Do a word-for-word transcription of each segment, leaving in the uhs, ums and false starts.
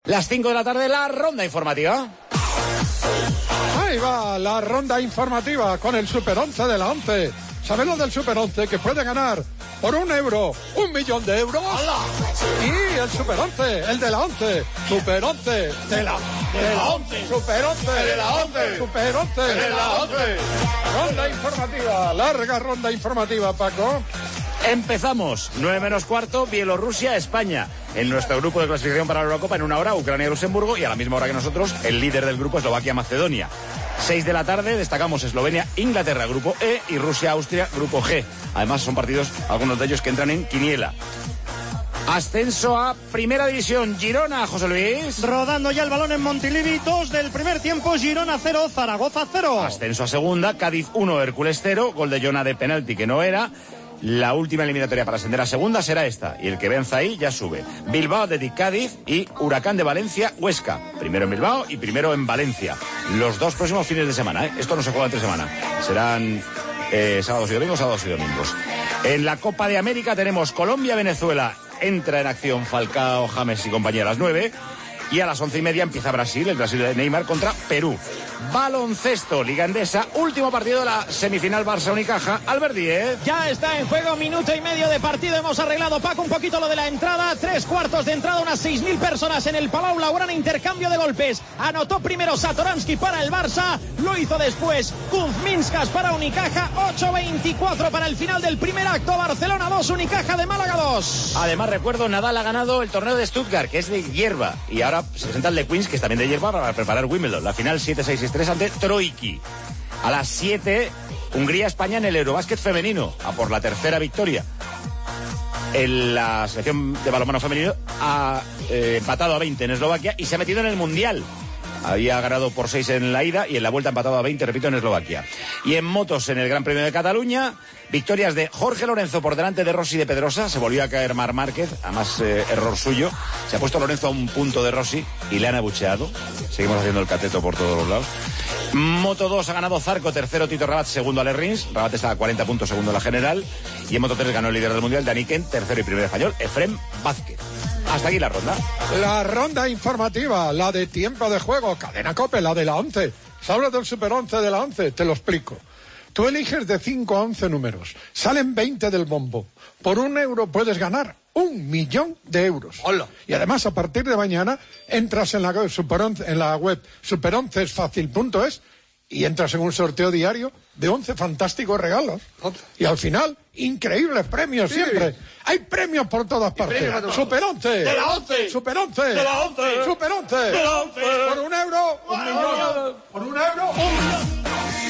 Las cinco de la tarde, la ronda informativa. Ahí va la ronda informativa con el Super once de la once. ¿Sabes lo del Super once? Que puede ganar por un euro, un millón de euros. ¡Hala! Y el Super once, el de la once. Super once de la, de la once. Super once de la once. Super once de la once. Ronda informativa, larga ronda informativa, Paco. Empezamos, nueve menos cuarto, Bielorrusia, España. En nuestro grupo de clasificación para la Eurocopa, en una hora, Ucrania y Luxemburgo, y a la misma hora que nosotros, el líder del grupo, Eslovaquia, Macedonia. seis de la tarde, destacamos Eslovenia, Inglaterra, grupo E, y Rusia, Austria, grupo G. Además, son partidos, algunos de ellos, que entran en quiniela. Ascenso a Primera División, Girona, José Luis. Rodando ya el balón en Montilivi, dos del primer tiempo, Girona cero, Zaragoza cero. Ascenso a Segunda, Cádiz uno, Hércules cero, gol de Jona de penalti que no era. La última eliminatoria para ascender a Segunda será esta, y el que venza ahí ya sube. Bilbao de Cádiz y Huracán de Valencia, Huesca. Primero en Bilbao y primero en Valencia. Los dos próximos fines de semana, ¿eh? Esto no se juega entre semana. Serán eh, sábados y domingos, sábados y domingos. En la Copa de América tenemos Colombia-Venezuela. Entra en acción Falcao, James y compañía a las nueve. Y a las once y media empieza Brasil, el Brasil de Neymar contra Perú. Baloncesto, Liga Endesa, último partido de la semifinal Barça-Unicaja. Albert Díez. Ya está en juego, minuto y medio de partido. Hemos arreglado, Paco, un poquito lo de la entrada. Tres cuartos de entrada, unas seis mil personas en el Palau Blaugrana. Intercambio de golpes. Anotó primero Satoransky para el Barça. Lo hizo después Kuzminskas para Unicaja. ocho veinticuatro para el final del primer acto. Barcelona dos, Unicaja de Málaga dos. Además, recuerdo, Nadal ha ganado el torneo de Stuttgart, que es de hierba. Y ahora se presenta el de Queens, que es también de hierba, para preparar Wimbledon. La final siete seis seis tres ante Troiki. A las siete, Hungría-España en el Eurobásquet femenino, a por la tercera victoria. En la selección de balonmano femenino ha eh, empatado a veinte en Eslovaquia y se ha metido en el Mundial. Había ganado por seis en la ida y en la vuelta empatado a veinte, repito, en Eslovaquia. Y en motos, en el Gran Premio de Cataluña, victorias de Jorge Lorenzo por delante de Rossi de Pedrosa. Se volvió a caer Marc Márquez, además eh, error suyo. Se ha puesto Lorenzo a un punto de Rossi y le han abucheado. Seguimos haciendo el cateto por todos los lados. Moto dos ha ganado Zarco, tercero Tito Rabat, segundo Ale Rins. Rabat está a cuarenta puntos, segundo la general. Y en Moto tres ganó el líder del Mundial, Dani Kent, tercero y primer español, Efrem Vázquez. Hasta aquí la ronda. La ronda informativa, la de tiempo de juego, Cadena COPE, la de la once. ¿Se habla del Super once de la once? Te lo explico. Tú eliges de cinco a once números. Salen veinte del bombo. Por un euro puedes ganar un millón de euros. ¡Hola! Y además, a partir de mañana, entras en la web, Super once, en la web super once es fácil punto es y entras en un sorteo diario de once fantásticos regalos. Y al final, increíbles premios sí. Siempre. Hay premios por todas partes. Super once. De la once. Super once. De la once. Super once. De la once. Por un euro, un millón. Por un euro, un millón.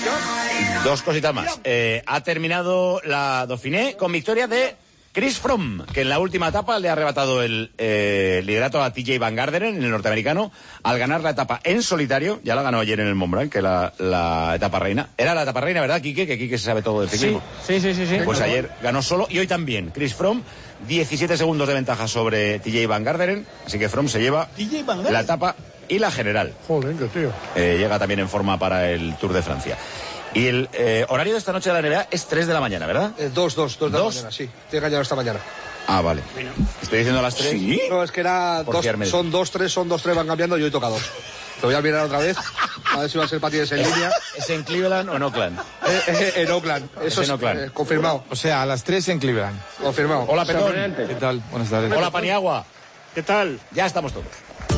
Dos cositas más. Eh, ha terminado la Dauphiné con victoria de Chris Froome, que en la última etapa le ha arrebatado el eh, liderato a T J Van Garderen, en el norteamericano, al ganar la etapa en solitario. Ya la ganó ayer en el Mont Blanc, que la, la etapa reina. Era la etapa reina, ¿verdad, Quique? Que Quique se sabe todo del ciclismo. Sí, sí, sí, sí. Pues ayer ganó solo y hoy también. Chris Froome, diecisiete segundos de ventaja sobre T J Van Garderen, así que Froome se lleva la etapa y la general. Joder, qué tío. Eh, llega también en forma para el Tour de Francia. Y el eh, horario de esta noche de la N B A es tres de la mañana, ¿verdad? Eh, dos, dos, dos de la mañana, sí. Te he engañado esta mañana. Ah, vale. Estoy diciendo a las tres. ¿Sí? No, es que era dos, son dos, tres, son dos, tres, van cambiando y hoy toca dos. Te voy a mirar otra vez, a ver si va a ser para ti ese en línea. ¿Es en Cleveland o en Oakland? Eh, eh, en Oakland, eso es, en Oakland. Eh, confirmado. O sea, a las tres en Cleveland. Confirmado. Hola, Petón. ¿Qué tal? Buenas tardes. Hola, Paniagua. ¿Qué tal? Ya estamos todos.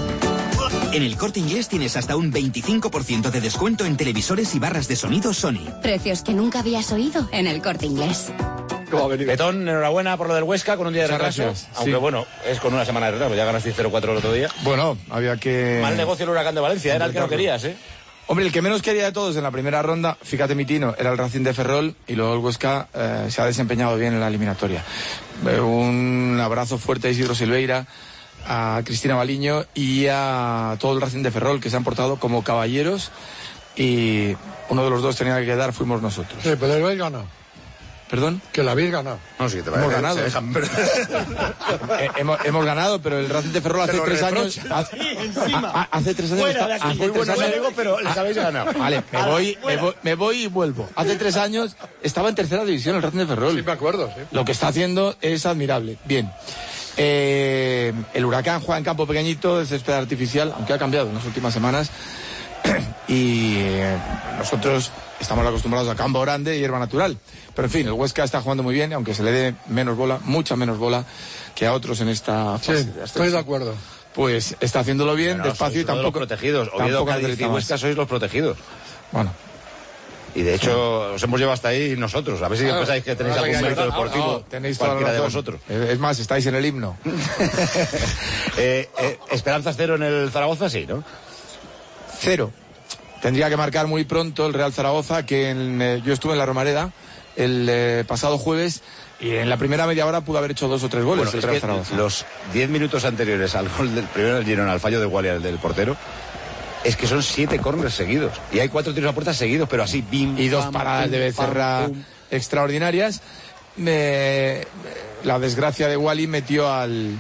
En El Corte Inglés tienes hasta un veinticinco por ciento de descuento en televisores y barras de sonido Sony. Precios que nunca habías oído en El Corte Inglés. Petón, enhorabuena por lo del Huesca con un día de Muchas retraso. gracias, Aunque sí. bueno, es con una semana de retraso. Ya ganaste cero cuatro el otro día. Bueno, había que... Mal negocio el Huracán de Valencia, era el que no querías, ¿eh? Hombre, el que menos quería de todos en la primera ronda, fíjate mi tino, era el Racing de Ferrol y luego el Huesca eh, se ha desempeñado bien en la eliminatoria. Eh, un abrazo fuerte a Isidro Silveira, a Cristina Baliño y a todo el Racing de Ferrol, que se han portado como caballeros, y uno de los dos tenía que quedar, fuimos nosotros. Sí, pero lo habéis ganado. ¿Perdón? Que la habéis ganado. No, sí, te hemos ganado. eh, hemos, hemos ganado, pero el Racing de Ferrol hace tres años... Hace, Sí, encima. a, a, hace tres años... Fuera de aquí. Hace Muy tres bueno, años, digo, pero les habéis ganado. Vale, me voy, me voy, me voy y vuelvo. Hace tres años estaba en tercera división el Racing de Ferrol. Sí, me acuerdo, sí. Lo que está haciendo es admirable. Bien. Eh, el Huracán juega en campo pequeñito, de césped artificial, aunque ha cambiado en las últimas semanas. Y eh, nosotros estamos acostumbrados a campo grande y hierba natural. Pero en fin, el Huesca está jugando muy bien, aunque se le dé menos bola, mucha menos bola que a otros en esta fase. Sí, estoy de acuerdo. Pues está haciéndolo bien, bueno, despacio y tampoco... Los protegidos. Oviedo, Cádiz y Huesca sois los protegidos. Bueno. Y de hecho, sí. os hemos llevado hasta ahí nosotros. A ver si claro, pensáis que tenéis algún mérito deportivo. No, tenéis cualquiera de vosotros. Es más, estáis en el himno. eh, eh, ¿Esperanzas cero en el Zaragoza? Sí, ¿no? Cero. Tendría que marcar muy pronto el Real Zaragoza, que en, eh, yo estuve en la Romareda el eh, pasado jueves y en la primera media hora pudo haber hecho dos o tres goles bueno, el Real Zaragoza. Los diez minutos anteriores al gol del primero del Girona, al fallo de Gualia del portero, es que son siete córneres seguidos. Y hay cuatro tiros a puerta seguidos, pero así, bim, y dos pam, paradas pum, de Becerra pam, extraordinarias. Me, la desgracia de Wally metió al,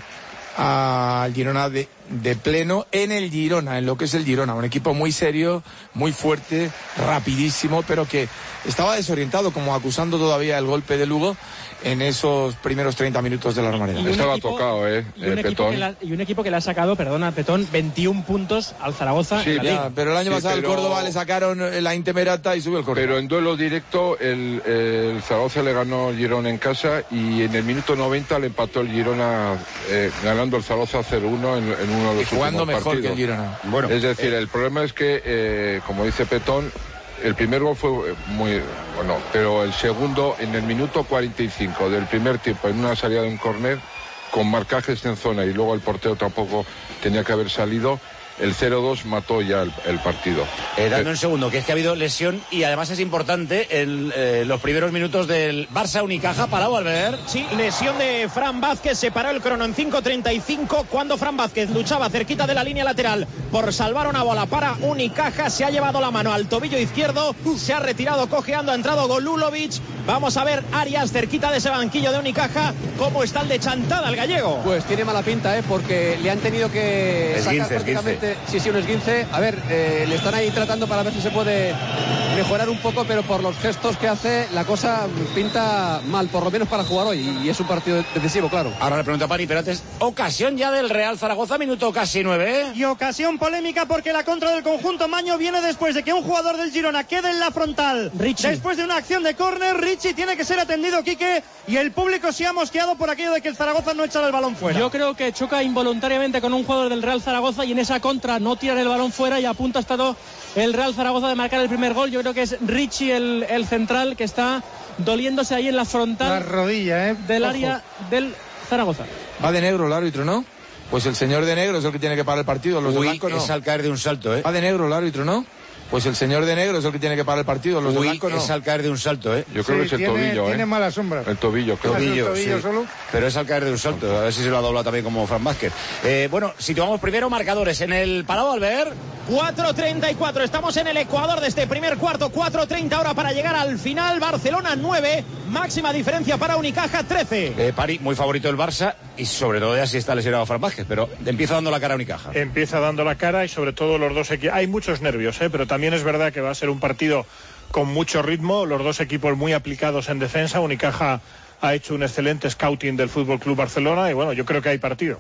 al Girona de, de pleno en el Girona, en lo que es el Girona. Un equipo muy serio, muy fuerte, rapidísimo, pero que estaba desorientado, como acusando todavía el golpe de Lugo en esos primeros treinta minutos de la Romareda. Estaba equipo, tocado, ¿eh? Y un, eh, Petón. La, y un equipo que le ha sacado, perdona, Petón, veintiún puntos al Zaragoza. Sí, ya, pero el año sí, pasado pero... el Córdoba le sacaron la Intemerata y subió el Córdoba. Pero en duelo directo el, el Zaragoza le ganó el Girona en casa y en el minuto noventa le empató el Girona eh, ganando el Zaragoza cero uno en, en uno de los y jugando últimos mejor partidos. que el Girona. Bueno, es decir, eh... el problema es que, eh, como dice Petón, el primer gol fue muy bueno, pero el segundo en el minuto cuarenta y cinco del primer tiempo, en una salida de un córner, con marcajes en zona y luego el portero tampoco tenía que haber salido. El cero dos mató ya el, el partido. Eh, dando un segundo, que es que ha habido lesión y además es importante en eh, los primeros minutos del Barça Unicaja. Parado al ver. Sí, lesión de Fran Vázquez, se paró el crono en cinco treinta y cinco cuando Fran Vázquez luchaba cerquita de la línea lateral por salvar una bola para Unicaja. Se ha llevado la mano al tobillo izquierdo, se ha retirado cojeando, ha entrado Golulovic. Vamos a ver Arias cerquita de ese banquillo de Unicaja, cómo está el de Chantada, el gallego. Pues tiene mala pinta, ¿eh? Porque le han tenido que es sacar quince, prácticamente... Sí, sí, un esguince. A ver, eh, le están ahí tratando para ver si se puede mejorar un poco, pero por los gestos que hace, la cosa pinta mal, por lo menos para jugar hoy. Y es un partido decisivo, claro. Ahora le pregunto a Pani, pero antes, ocasión ya del Real Zaragoza, minuto casi nueve. Y ocasión polémica porque la contra del conjunto Maño viene después de que un jugador del Girona quede en la frontal. Richie. Después de una acción de córner, Richie tiene que ser atendido, Quique, y el público se ha mosqueado por aquello de que el Zaragoza no echara el balón fuera. Yo creo que choca involuntariamente con un jugador del Real Zaragoza y en esa contra no tiran el balón fuera y a punto ha estado el Real Zaragoza de marcar el primer gol. Yo creo que es Richie el, el central que está doliéndose ahí en la frontal la rodilla, ¿eh? del Ojo. área del Zaragoza. Va de negro el árbitro, ¿no? Pues el señor de negro es el que tiene que parar el partido. Los Uy, de blanco no. Es al caer de un salto, ¿eh? Va de negro el árbitro, ¿no? Pues el señor de negro es el que tiene que parar el partido. Los Uy, de blanco no. Es al caer de un salto, ¿eh? Yo creo Sí, que es el tiene, tobillo, ¿eh? Tiene mala sombra. El tobillo, creo. Tobillo, tobillo sí. solo. Pero es al caer de un salto. A ver si se lo ha doblado también como Fran Vázquez. Eh, bueno, situamos primero marcadores en el parado al ver. cuatro treinta y cuatro, estamos en el Ecuador de este primer cuarto. Cuatro treinta ahora para llegar al final. Barcelona nueve, máxima diferencia para Unicaja trece. Eh, Pari, muy favorito el Barça y sobre todo ya si está lesionado Fran Vázquez, pero empieza dando la cara a Unicaja. Empieza dando la cara y sobre todo los dos equipos. Hay muchos nervios, ¿eh? Pero también es verdad que va a ser un partido con mucho ritmo, los dos equipos muy aplicados en defensa. Unicaja ha hecho un excelente scouting del Fútbol Club Barcelona y bueno, yo creo que hay partido.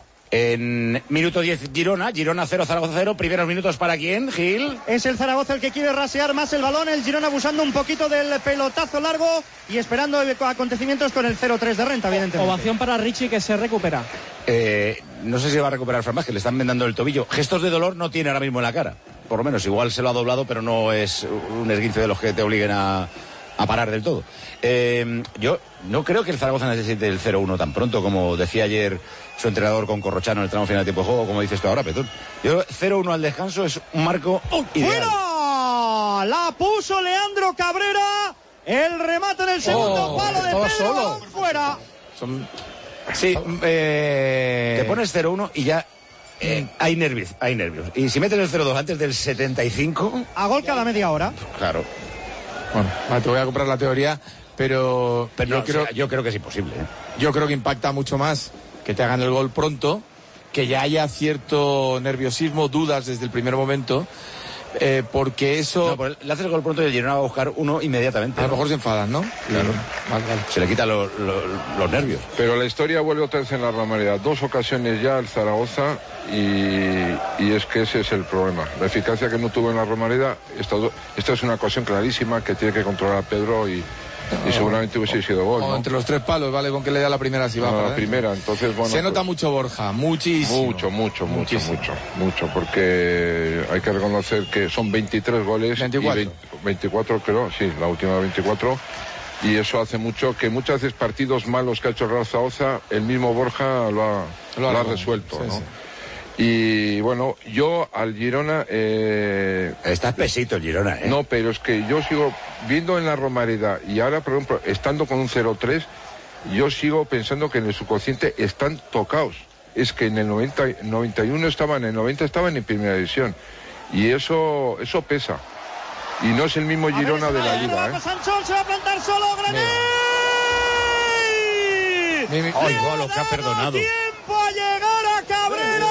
En minuto diez, Girona, Girona cero, Zaragoza cero. Primeros minutos para quién, Gil. Es el Zaragoza el que quiere rasear más el balón, el Girona abusando un poquito del pelotazo largo y esperando acontecimientos con el cero tres de Renta, evidentemente. Ovación para Richie que se recupera. Eh, no sé si va a recuperar Fran Vázquez, le están vendando el tobillo. Gestos de dolor no tiene ahora mismo en la cara. Por lo menos, igual se lo ha doblado, pero no es un esguince de los que te obliguen a, a parar del todo. Eh, yo no creo que el Zaragoza necesite el cero uno tan pronto, como decía ayer su entrenador con Corrochano en el tramo final de tiempo de juego, como dices tú ahora, Petón. Yo cero uno al descanso es un marco ideal. ¡Fuera! La puso Leandro Cabrera. El remate en el segundo Oh, palo de estaba Pedro. solo. Fuera. Son... Sí, eh... te pones cero uno y ya eh, hay nervios, hay nervios. Y si metes el cero dos antes del setenta y cinco... A gol cada media hora. Claro. Bueno, vale, te voy a comprar la teoría, pero, Pero yo, no, creo, o sea, yo creo que es imposible, ¿eh? yo creo que impacta mucho más que te hagan el gol pronto, que ya haya cierto nerviosismo, dudas desde el primer momento, eh, porque eso... No, pues le haces el gol pronto y el Girona va a buscar uno inmediatamente. A lo mejor se enfadan, ¿no? Claro. Vale, vale. Se le quitan lo, lo, los nervios. Pero la historia vuelve otra vez en la Romareda. Dos ocasiones ya el Zaragoza y, y es que ese es el problema. La eficacia que no tuvo en la Romareda, esta, esta es una ocasión clarísima que tiene que controlar a Pedro y... Y seguramente hubiese sido gol, o ¿no? entre los tres palos, vale, con que le da la primera si va no, para la primera, entonces bueno. Se nota pues, mucho Borja, muchísimo. Mucho, mucho, mucho, Muchísimo. mucho, mucho, porque hay que reconocer que son veintitrés goles. veinticuatro. Y veinte, veinticuatro creo, sí, la última veinticuatro. Y eso hace mucho que muchas veces partidos malos que ha hecho el Real Zaragoza, el mismo Borja lo ha, lo ha, lo ha resuelto, sí, ¿no? Sí. Y bueno, yo al Girona... Eh, Está espesito el Girona, ¿eh? No, pero es que yo sigo viendo en la Romareda y ahora, por ejemplo, estando con un cero tres, yo sigo pensando que en el subconsciente están tocados. Es que en el noventa, noventa y uno estaban, en el noventa estaban en primera división. Y eso, eso pesa. Y no es el mismo Girona de la Liga, ¿eh? Sanchón se va a plantar solo, Grané. ¡Ay, wow, lo que ha perdonado! ¡Tiempo a llegar a Cabrera!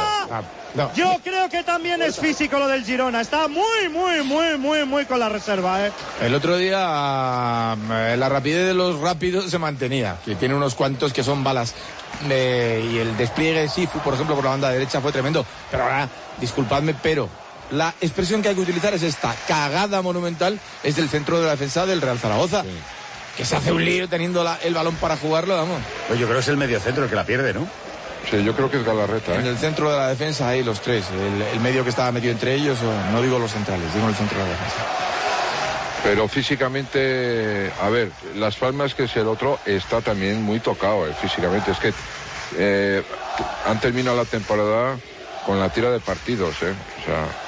No. Yo creo que también es físico lo del Girona. Está muy, muy, muy, muy, muy con la reserva, ¿eh? El otro día eh, la rapidez de los rápidos se mantenía, que tiene unos cuantos que son balas. Eh, y el despliegue de Sifu, por ejemplo, por la banda derecha fue tremendo. Pero ahora, disculpadme, pero la expresión que hay que utilizar es esta: cagada monumental es del centro de la defensa del Real Zaragoza. Sí. Que se hace un lío teniendo la, el balón para jugarlo, vamos. Pues yo creo que es el mediocentro el que la pierde, ¿no? Sí, yo creo que es Galarreta, ¿eh? En el centro de la defensa hay los tres. El, el medio que estaba metido entre ellos, o, no digo los centrales, digo el centro de la defensa. Pero físicamente, a ver, Las Palmas, que es el otro, está también muy tocado, eh, físicamente. Es que eh, han terminado la temporada con la tira de partidos, ¿eh? O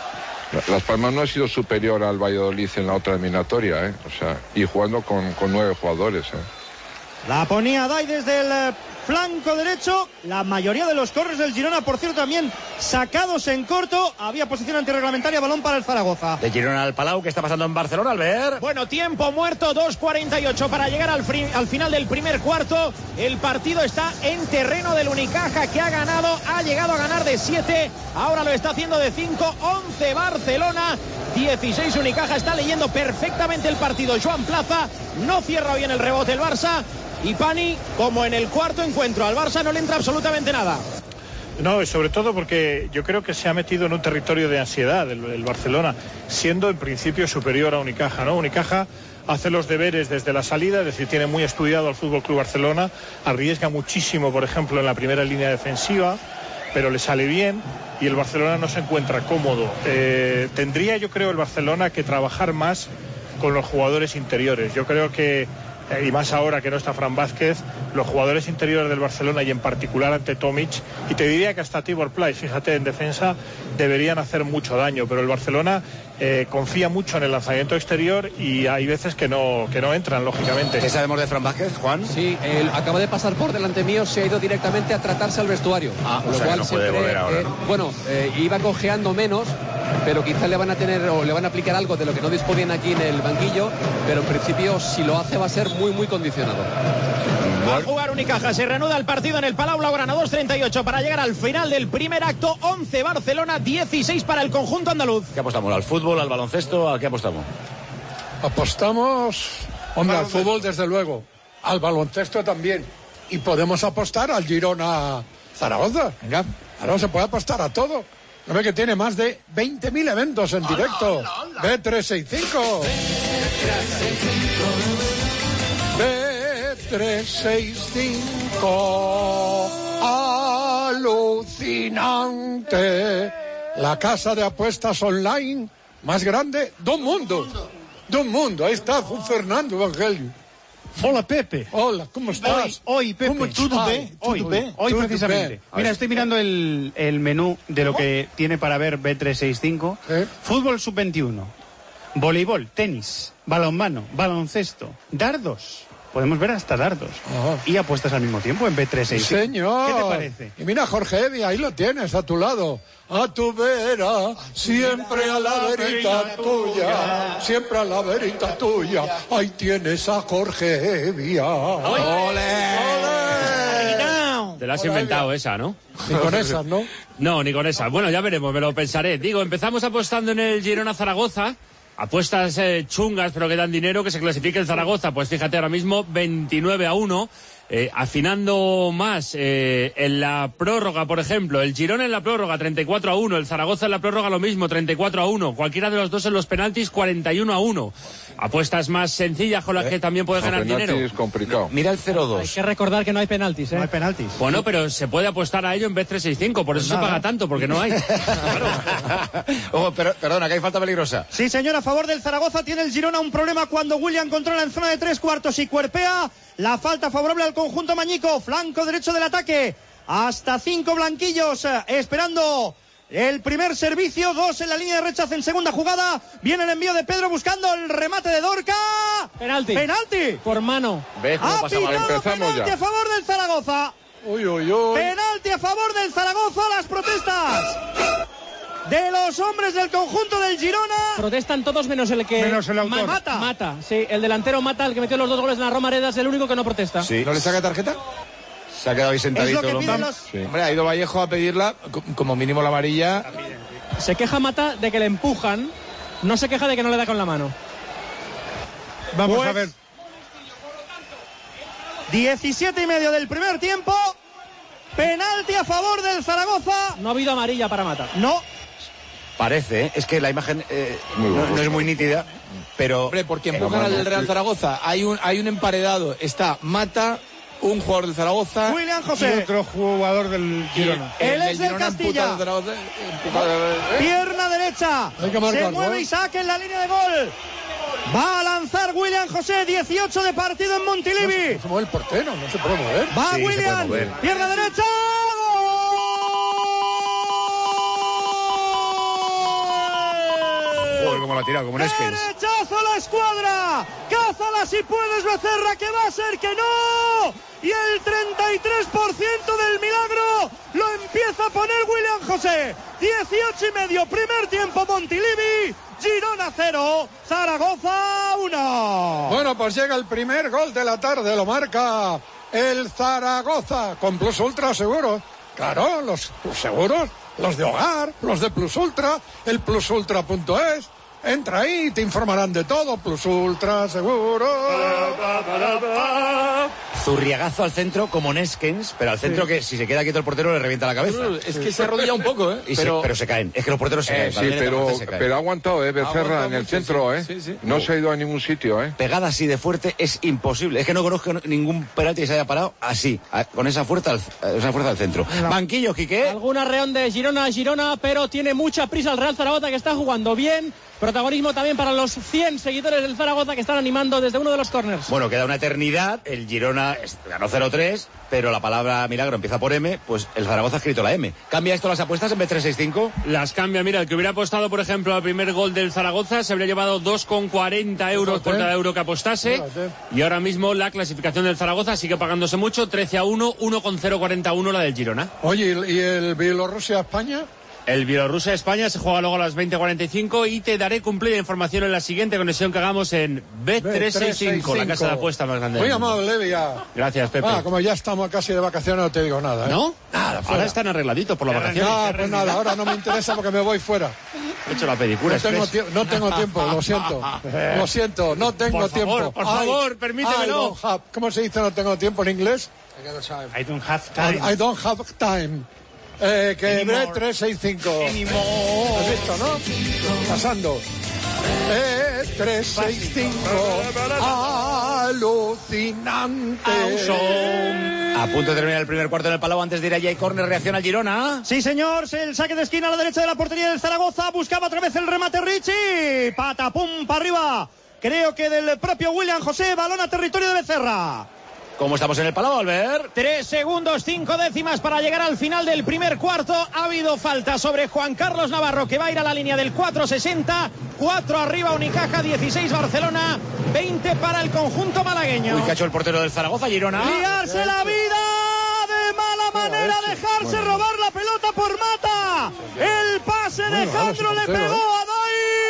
sea, Las Palmas no ha sido superior al Valladolid en la otra eliminatoria, ¿eh? O sea, y jugando con, con nueve jugadores, ¿eh? La ponía Dai desde el flanco derecho. La mayoría de los corners del Girona, por cierto, también sacados en corto. Había posición antirreglamentaria, balón para el Zaragoza. De Girona al Palau, ¿qué está pasando en Barcelona, Albert? Bueno, tiempo muerto, dos cuarenta y ocho para llegar al, fri- al final del primer cuarto. El partido está en terreno del Unicaja, que ha ganado, ha llegado a ganar de siete. Ahora lo está haciendo de cinco, once Barcelona, dieciséis Unicaja. Está leyendo perfectamente el partido Joan Plaza. No cierra bien el rebote el Barça. Y Pani, como en el cuarto encuentro, al Barça no le entra absolutamente nada. No, y sobre todo porque yo creo que se ha metido en un territorio de ansiedad el, el Barcelona, siendo en principio superior a Unicaja, ¿no? Unicaja hace los deberes desde la salida, es decir, tiene muy estudiado al Fútbol Club Barcelona, arriesga muchísimo, por ejemplo, en la primera línea defensiva, pero le sale bien y el Barcelona no se encuentra cómodo. Eh, tendría, yo creo, el Barcelona que trabajar más con los jugadores interiores. Yo creo que y más ahora que no está Fran Vázquez, los jugadores interiores del Barcelona y en particular ante Tomic, y te diría que hasta Tibor Pleiss, fíjate, en defensa deberían hacer mucho daño, pero el Barcelona eh, confía mucho en el lanzamiento exterior y hay veces que no, que no entran, lógicamente. ¿Qué sabemos de Fran Vázquez, Juan? Sí, él acaba de pasar por delante mío, se ha ido directamente a tratarse al vestuario. Ah, lo o sea, cual no puede siempre, volver ahora, eh, ¿no? Bueno, eh, iba cojeando menos, pero quizás le van a tener o le van a aplicar algo de lo que no disponían aquí en el banquillo, pero en principio si lo hace va a ser muy muy condicionado. Va a jugar Unicaja, se reanuda el partido en el Palau Blaugrana, dos treinta y ocho para llegar al final del primer acto, once Barcelona, dieciséis para el conjunto andaluz. ¿Qué apostamos? ¿Al fútbol, al baloncesto? ¿A qué apostamos? Apostamos, hombre, al fútbol desde luego, al baloncesto también, y podemos apostar al Girona Zaragoza. Venga. Ahora se puede apostar a todo. No ve que tiene más de veinte mil eventos en directo. B trescientos sesenta y cinco. B trescientos sesenta y cinco. Alucinante. La casa de apuestas online más grande del mundo. Del mundo. Ahí está Fernando Evangelio. Hola, Pepe. Hola, ¿cómo estás? Hoy, hoy Pepe. ¿Cómo ¿Todo bien? Hoy, bien? hoy ¿Todo precisamente. bien? Mira, estoy mirando el, el menú de lo que tiene para ver B trescientos sesenta y cinco. ¿Eh? Fútbol sub veintiuno, voleibol, tenis, balonmano, baloncesto, dardos. Podemos ver hasta dardos. Ajá. Y apuestas al mismo tiempo en B trescientos sesenta y cinco. Señor. ¿Qué te parece? Y mira, Jorge Evi, ahí lo tienes a tu lado. A tu vera, siempre a la verita tuya. Siempre a la verita tuya. Ahí tienes a Jorge Evia. ¡Ole! ¡Ole! Te la has inventado esa, ¿no? Y con esas, ¿no? No, ni con esa. Bueno, ya veremos, me lo pensaré. Digo, empezamos apostando en el Girona-Zaragoza. Apuestas eh, chungas, pero que dan dinero, que se clasifique el Zaragoza. Pues fíjate, ahora mismo veintinueve a uno. Eh, afinando más eh, en la prórroga, por ejemplo, el Girona en la prórroga treinta y cuatro a uno, el Zaragoza en la prórroga lo mismo, treinta y cuatro a uno, cualquiera de los dos en los penaltis cuarenta y uno a uno. Apuestas más sencillas con las que también puedes ganar dinero. Es complicado. Mira el cero dos. Hay que recordar que no hay penaltis, ¿eh? No hay penaltis. Bueno, pero se puede apostar a ello en vez de tres seis cinco, por eso Pues se paga tanto, porque no hay. Ojo, pero, perdona, que hay falta peligrosa. Sí, señor, a favor del Zaragoza. Tiene el Girona un problema cuando William controla en zona de tres cuartos y cuerpea. La falta favorable al conjunto mañico, flanco derecho del ataque. Hasta cinco blanquillos eh, esperando el primer servicio. Dos en la línea de rechazo en segunda jugada. Viene el envío de Pedro buscando el remate de Dorca. Penalti. Penalti. Por mano. ¿Ves cómo Ha pasa mal? pitado Empezamos penalti ya. a favor del Zaragoza. Uy, uy, uy. Penalti a favor del Zaragoza. Las protestas de los hombres del conjunto del Girona. Protestan todos menos el que... Menos el autor. Mata. Mata, sí. El delantero Mata, el que metió los dos goles en la Romareda, es el único que no protesta. Sí. ¿No le saca tarjeta? Se ha quedado ahí sentadito. Es lo que el hombre. piden los... Sí. Hombre, ha ido Vallejo a pedirla, co- como mínimo la amarilla. Se queja Mata de que le empujan, no se queja de que no le da con la mano. Vamos Pues, a ver. diecisiete y medio del primer tiempo. Penalti a favor del Zaragoza. No ha habido amarilla para Mata. No. Parece, ¿eh? Es que la imagen eh, Muy no, borroso. no es muy nítida, pero... Hombre, porque empujan al Real Zaragoza. Hay un, hay un emparedado. Está Mata, un jugador del Zaragoza. William Y José. otro jugador del Girona. Él El es del Girona Castilla. empuja al Zaragoza, empuja- Pierna derecha. Hay que marcarlo, Se mueve ¿eh? y saque en la línea de gol. Va a lanzar William José. dieciocho de partido en Montilivi. No se mueve el portero, no se puede mover. Va Sí, se puede William. mover. Pierna derecha. Joder, cómo la tira, como un Eskens. Derechazo a la escuadra. Cázala si puedes, Becerra, que va a ser que no. Y el treinta y tres por ciento del milagro lo empieza a poner William José. dieciocho y medio, primer tiempo Montilivi. Girona cero, Zaragoza uno. Bueno, pues llega el primer gol de la tarde, lo marca el Zaragoza, con Plus Ultra seguro. Claro, los, los seguros, los de hogar, los de Plus Ultra, el plusultra punto es. Entra ahí y te informarán de todo. Plus Ultra seguro. Zurriagazo al centro como Neskens, pero al centro que si se queda quieto el portero le revienta la cabeza. Es que se arrodilla un poco, ¿eh? Y se- pero, se caen, es que los porteros se Eh, caen. sí, también pero, entonces se caen. pero ha aguantado, ¿eh? Becerra aguantado en el mucho, centro, sí. ¿eh? Sí, sí. No se ha ido a ningún sitio, ¿eh? Pegada así de fuerte es imposible. Es que no conozco ningún penalti que se haya parado así, a- con esa fuerza al, esa fuerza al centro. Banquillo, Quique. Algún arreón de Girona a Girona, pero tiene mucha prisa el Real Zaragoza, que está jugando bien. Protagonismo también para los cien seguidores del Zaragoza, que están animando desde uno de los corners. Bueno, queda una eternidad. El Girona es- ganó cero tres, pero la palabra milagro empieza por M, pues el Zaragoza ha escrito la M. ¿Cambia esto las apuestas en B tres seis cinco? Las cambia, mira, el que hubiera apostado, por ejemplo, al primer gol del Zaragoza se habría llevado dos con cuarenta euros por cada euro que apostase. Fíjate. Y ahora mismo la clasificación del Zaragoza sigue pagándose mucho, trece a uno, uno con cero cuarenta y uno la del Girona. Oye, ¿y el Bielorrusia-España? El Bielorrusia-España se juega luego a las veinte cuarenta y cinco y te daré cumplida información en la siguiente conexión que hagamos en B tres seis cinco, la casa de apuesta más grande. Muy del mundo. amable, Levia. Gracias, Pepe. Ah, como ya estamos casi de vacaciones, no te digo nada, ¿eh? ¿No? Nada, Ahora fuera. están arregladitos por la vacaciones. No, pues nada, ahora no me interesa porque me voy fuera. He hecho la pedicura. No tengo, express. tie- no tengo tiempo, lo siento. Lo siento, no tengo Por favor, tiempo. por I- favor, permítemelo. I don't have- ¿Cómo se dice no tengo tiempo en inglés? I don't have time. I don't have time. Eh, que Anymore. B tres seis cinco. ¿Has visto, no? Pasando. B tres seis cinco. Alucinante. A punto de terminar el primer cuarto en el Palau antes de ir allá y córner, reacciona el Girona. Sí, señor, el saque de esquina a la derecha de la portería del Zaragoza. Buscaba otra vez el remate Richie. Patapum para arriba. Creo que del propio William José. Balón a territorio de Becerra. ¿Cómo estamos en el Palau, Albert? Tres segundos, cinco décimas para llegar al final del primer cuarto. Ha habido falta sobre Juan Carlos Navarro, que va a ir a la línea del cuatro sesenta. cuatro arriba Unicaja, dieciséis Barcelona, veinte para el conjunto malagueño. Uy, cacho el portero del Zaragoza, Girona. Liarse la vida de mala manera, dejarse robar la pelota por Mata. El pase de Muy malo Jandro ese le portero, pegó ¿eh? a Dai.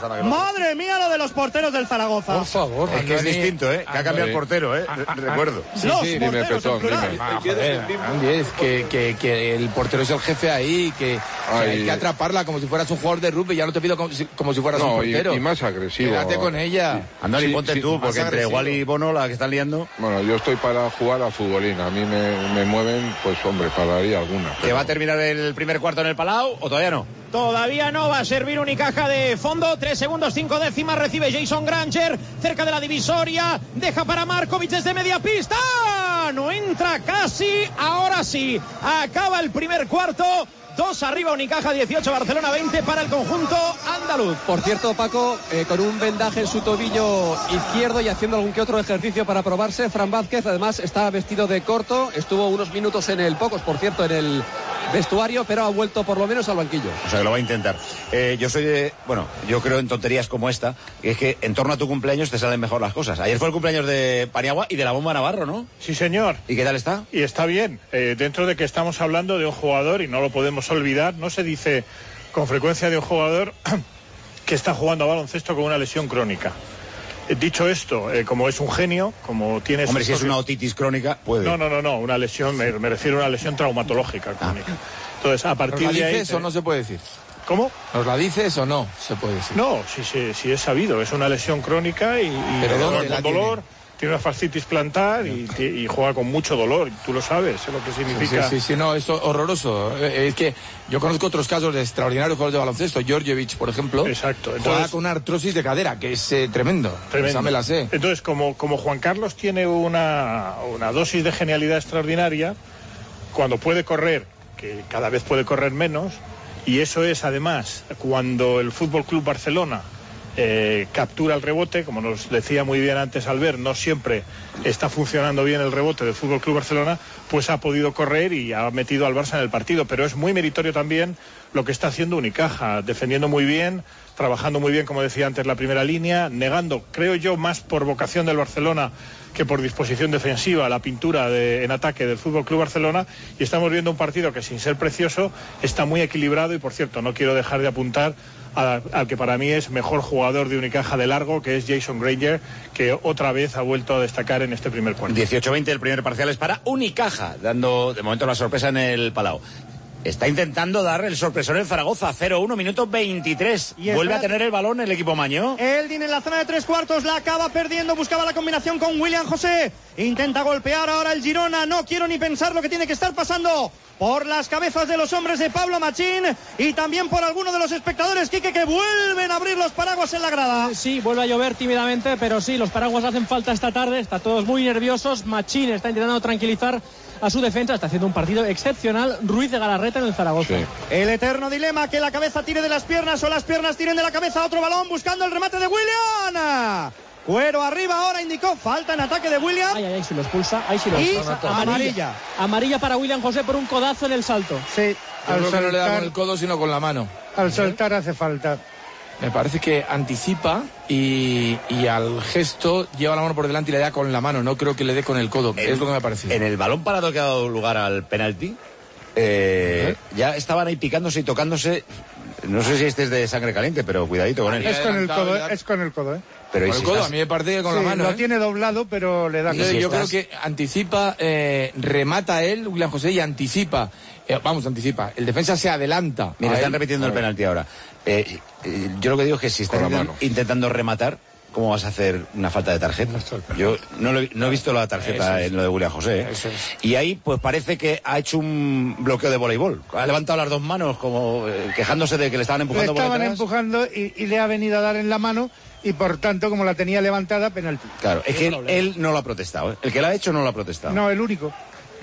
Pues que Madre mía, lo de los porteros del Zaragoza. Por favor, es que es distinto, ¿eh? Que ha cambiado el portero, ¿eh? Recuerdo. Sí, sí, sí, dime, Petón, dime. Ah, joder, Andy, es que, que, que el portero es el jefe ahí, que, que hay que atraparla como si fueras un jugador de rugby. Ya no te pido como si, como si fueras no, un portero. Y, y más agresivo. Quédate con ella. Sí. Andoni, sí, ponte sí, tú, porque entre Wally y Bono, la que están liando. Bueno, yo estoy para jugar a futbolín. A mí me, me mueven, pues hombre, pararía alguna. Pero... ¿Que va a terminar el primer cuarto en el Palau o todavía no? Todavía no, va a servir Unicaja de fondo. Tres segundos, cinco décimas. Recibe Jason Granger cerca de la divisoria. Deja para Markovic desde media pista. No entra casi. Ahora sí. Acaba el primer cuarto. Dos arriba Unicaja, dieciocho, Barcelona veinte para el conjunto andaluz. Por cierto, Paco, eh, con un vendaje en su tobillo izquierdo y haciendo algún que otro ejercicio para probarse, Fran Vázquez además está vestido de corto, estuvo unos minutos en el, pocos por cierto, en el vestuario, pero ha vuelto por lo menos al banquillo. O sea que lo va a intentar. Eh, yo soy de, bueno, yo creo en tonterías como esta, que es que en torno a tu cumpleaños te salen mejor las cosas. Ayer fue el cumpleaños de Paniagua y de la Bomba Navarro, ¿no? Sí, señor. ¿Y qué tal está? Y está bien, eh, dentro de que estamos hablando de un jugador y no lo podemos olvidar, no se dice con frecuencia de un jugador que está jugando a baloncesto con una lesión crónica. Eh, dicho esto, eh, como es un genio, como tiene... Hombre, si es una otitis crónica, puede. No, no, no, no, una lesión, me, me refiero a una lesión traumatológica crónica. Ah. Entonces, a partir ¿Nos la de ahí... dices o no se puede decir? ¿Cómo? ¿Nos la dices o no se puede decir? No, sí, sí, sí es sabido, es una lesión crónica y, y ¿Pero dolor, dónde la con dolor... tiene? Tiene una fascitis plantar y, y juega con mucho dolor. Tú lo sabes, es lo que significa. Sí, sí, sí, no, es horroroso. Es que yo conozco otros casos de extraordinarios jugadores de baloncesto. Georgievich, por ejemplo. Exacto. Entonces, juega con una artrosis de cadera, que es eh, tremendo. Tremendo. Esa me la sé. Entonces, como, como Juan Carlos tiene una, una dosis de genialidad extraordinaria, cuando puede correr, que cada vez puede correr menos, y eso es además cuando el Fútbol Club Barcelona Eh, captura el rebote, como nos decía muy bien antes Albert, no siempre está funcionando bien el rebote del Fútbol Club Barcelona, pues ha podido correr y ha metido al Barça en el partido, pero es muy meritorio también lo que está haciendo Unicaja, defendiendo muy bien, trabajando muy bien, como decía antes, la primera línea, negando, creo yo, más por vocación del Barcelona que por disposición defensiva, la pintura de, en ataque del Fútbol Club Barcelona, y estamos viendo un partido que, sin ser precioso, está muy equilibrado. Y por cierto, no quiero dejar de apuntar a, al que para mí es mejor jugador de Unicaja de largo, que es Jason Granger, que otra vez ha vuelto a destacar en este primer cuarto. dieciocho veinte, el primer parcial es para Unicaja, dando de momento la sorpresa en el Palau. Está intentando dar el sorpresón en Zaragoza, cero uno, minuto veintitrés. Y vuelve a tener el balón el equipo maño. Eldin en la zona de tres cuartos, la acaba perdiendo, buscaba la combinación con William José. Intenta golpear ahora el Girona, no quiero ni pensar lo que tiene que estar pasando por las cabezas de los hombres de Pablo Machín y también por algunos de los espectadores, Quique, que vuelven a abrir los paraguas en la grada. Sí, vuelve a llover tímidamente, pero sí, los paraguas hacen falta esta tarde, están todos muy nerviosos. Machín está intentando tranquilizar a su defensa, está haciendo un partido excepcional. Ruiz de Galarreta en el Zaragoza. Sí. El eterno dilema, que la cabeza tire de las piernas o las piernas tiren de la cabeza. Otro balón buscando el remate de William. Cuero arriba, ahora indicó falta en ataque de William. Ay, ay, ay, si lo expulsa, ay, si lo expulsa. Y amarilla. amarilla. Amarilla para William José por un codazo en el salto. Sí, al saltar, no le da con el codo, sino con la mano. Al saltar hace falta. Me parece que anticipa y, y al gesto lleva la mano por delante y le da con la mano. No creo que le dé con el codo. En, es lo que me parece. En el balón parado que ha dado lugar al penalti, eh, ¿Eh? ya estaban ahí picándose y tocándose. No sé si este es de sangre caliente, pero cuidadito con él. Es con el codo, es con el codo, ¿eh? Pero con el codo, estás... a mí me parece que con sí, la mano. Lo ¿eh? tiene doblado, pero le da. Yo, si yo estás... creo que anticipa, eh, remata él, William José, y anticipa. Eh, vamos, anticipa. El defensa se adelanta. Mira, están él. repitiendo el penalti ahora. Eh, eh, yo lo que digo es que si están intentando, intentando rematar, ¿cómo vas a hacer una falta de tarjeta? Yo no, lo, no he visto la tarjeta es. en lo de William José. ¿eh? Es. Y ahí, pues parece que ha hecho un bloqueo de voleibol. Ha levantado las dos manos, como eh, quejándose de que le estaban empujando. Le estaban por empujando y, y le ha venido a dar en la mano. Y por tanto, como la tenía levantada, penalti. Claro, es que él, él no lo ha protestado. ¿eh? El que lo ha hecho no lo ha protestado. No, el único.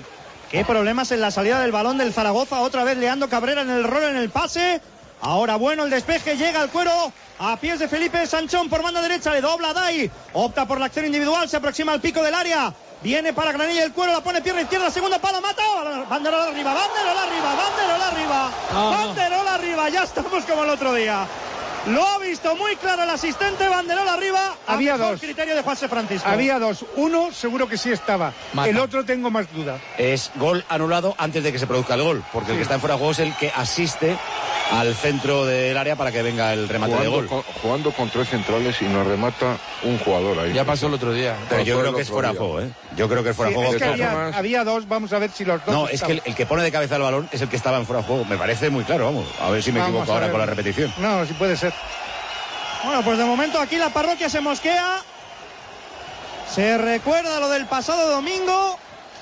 Qué problemas en la salida del balón del Zaragoza. Otra vez Leandro Cabrera en el rol, en el pase. Ahora bueno el despeje, llega al Cuero. A pies de Felipe Sanchón por banda derecha, le dobla a Dai. Opta por la acción individual, se aproxima al pico del área. Viene para Granilla el Cuero, la pone pierna izquierda, segunda pala, mata. Banderola arriba, banderola arriba, banderola arriba. Oh. Banderola arriba, ya estamos como el otro día. Lo ha visto muy claro el asistente, banderol arriba. Había mejor dos. criterio de Juanse Francisco. Había dos. Uno seguro que sí estaba. Mata. El otro tengo más duda. Es gol anulado antes de que se produzca el gol, porque sí. El que está en fuera de juego es el que asiste al centro del área para que venga el remate jugando, de gol. Con, jugando con tres centrales y nos remata un jugador ahí. Ya pasó el otro día. Pero yo creo que es fuera de juego, ¿eh? Yo creo que es fuera de Sí, juego. es que había, había dos, vamos a ver si los dos. No, es que el, el que pone de cabeza el balón es el que estaba en fuera de juego. Me parece muy claro, vamos. A ver si me Vamos equivoco a ahora ver. con la repetición. No, si puede ser. Bueno, pues de momento aquí la parroquia se mosquea. Se recuerda lo del pasado domingo.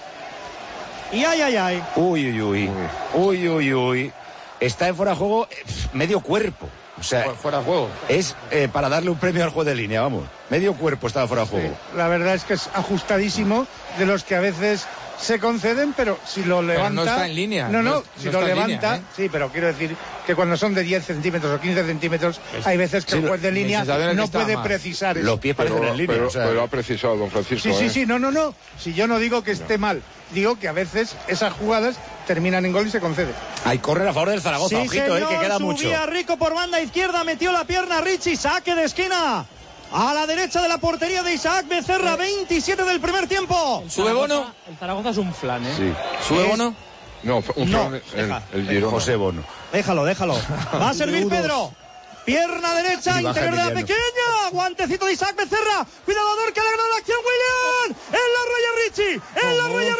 Y ay, ay, ay. Uy, uy, uy. Uy, uy, uy. Está en fuera de juego eh, medio cuerpo. O sea, fuera de juego. Es eh, para darle un premio al juez de línea, vamos. Medio cuerpo estaba fuera de juego. Sí, la verdad es que es ajustadísimo, de los que a veces se conceden, pero si lo levanta... Pero no está en línea. No, no, no, si no lo está en levanta... línea, ¿eh? Sí, pero quiero decir que cuando son de diez centímetros o quince centímetros, Es, hay veces que sí, el juez de línea no puede más. precisar eso. Los pies parecen Pero, en línea. pero, O sea, pero ha precisado don Francisco. Sí, sí, ¿eh? sí, no, no, no. Si yo no digo que esté mal, digo que a veces esas jugadas terminan en gol y se concede. hay córner a favor del Zaragoza, Sí, ojito, señor, eh, que queda subía mucho. Rico por banda izquierda, metió la pierna Richie, saque de esquina. A la derecha de la portería de Isaac Becerra, veintisiete del primer tiempo. ¿Sube Bono? El Zaragoza es un flan, ¿eh? Sí. ¿Sube Es- Bono? No, un No, flan, deja. el, el Girona. José Bono. Déjalo, déjalo. Va a servir Nudos. Pedro. Pierna derecha, Y baja interior de la Emiliano. pequeña. Guantecito de Isaac Becerra. Cuidador que le ha ganado la acción, William. En la raya Richie. En la raya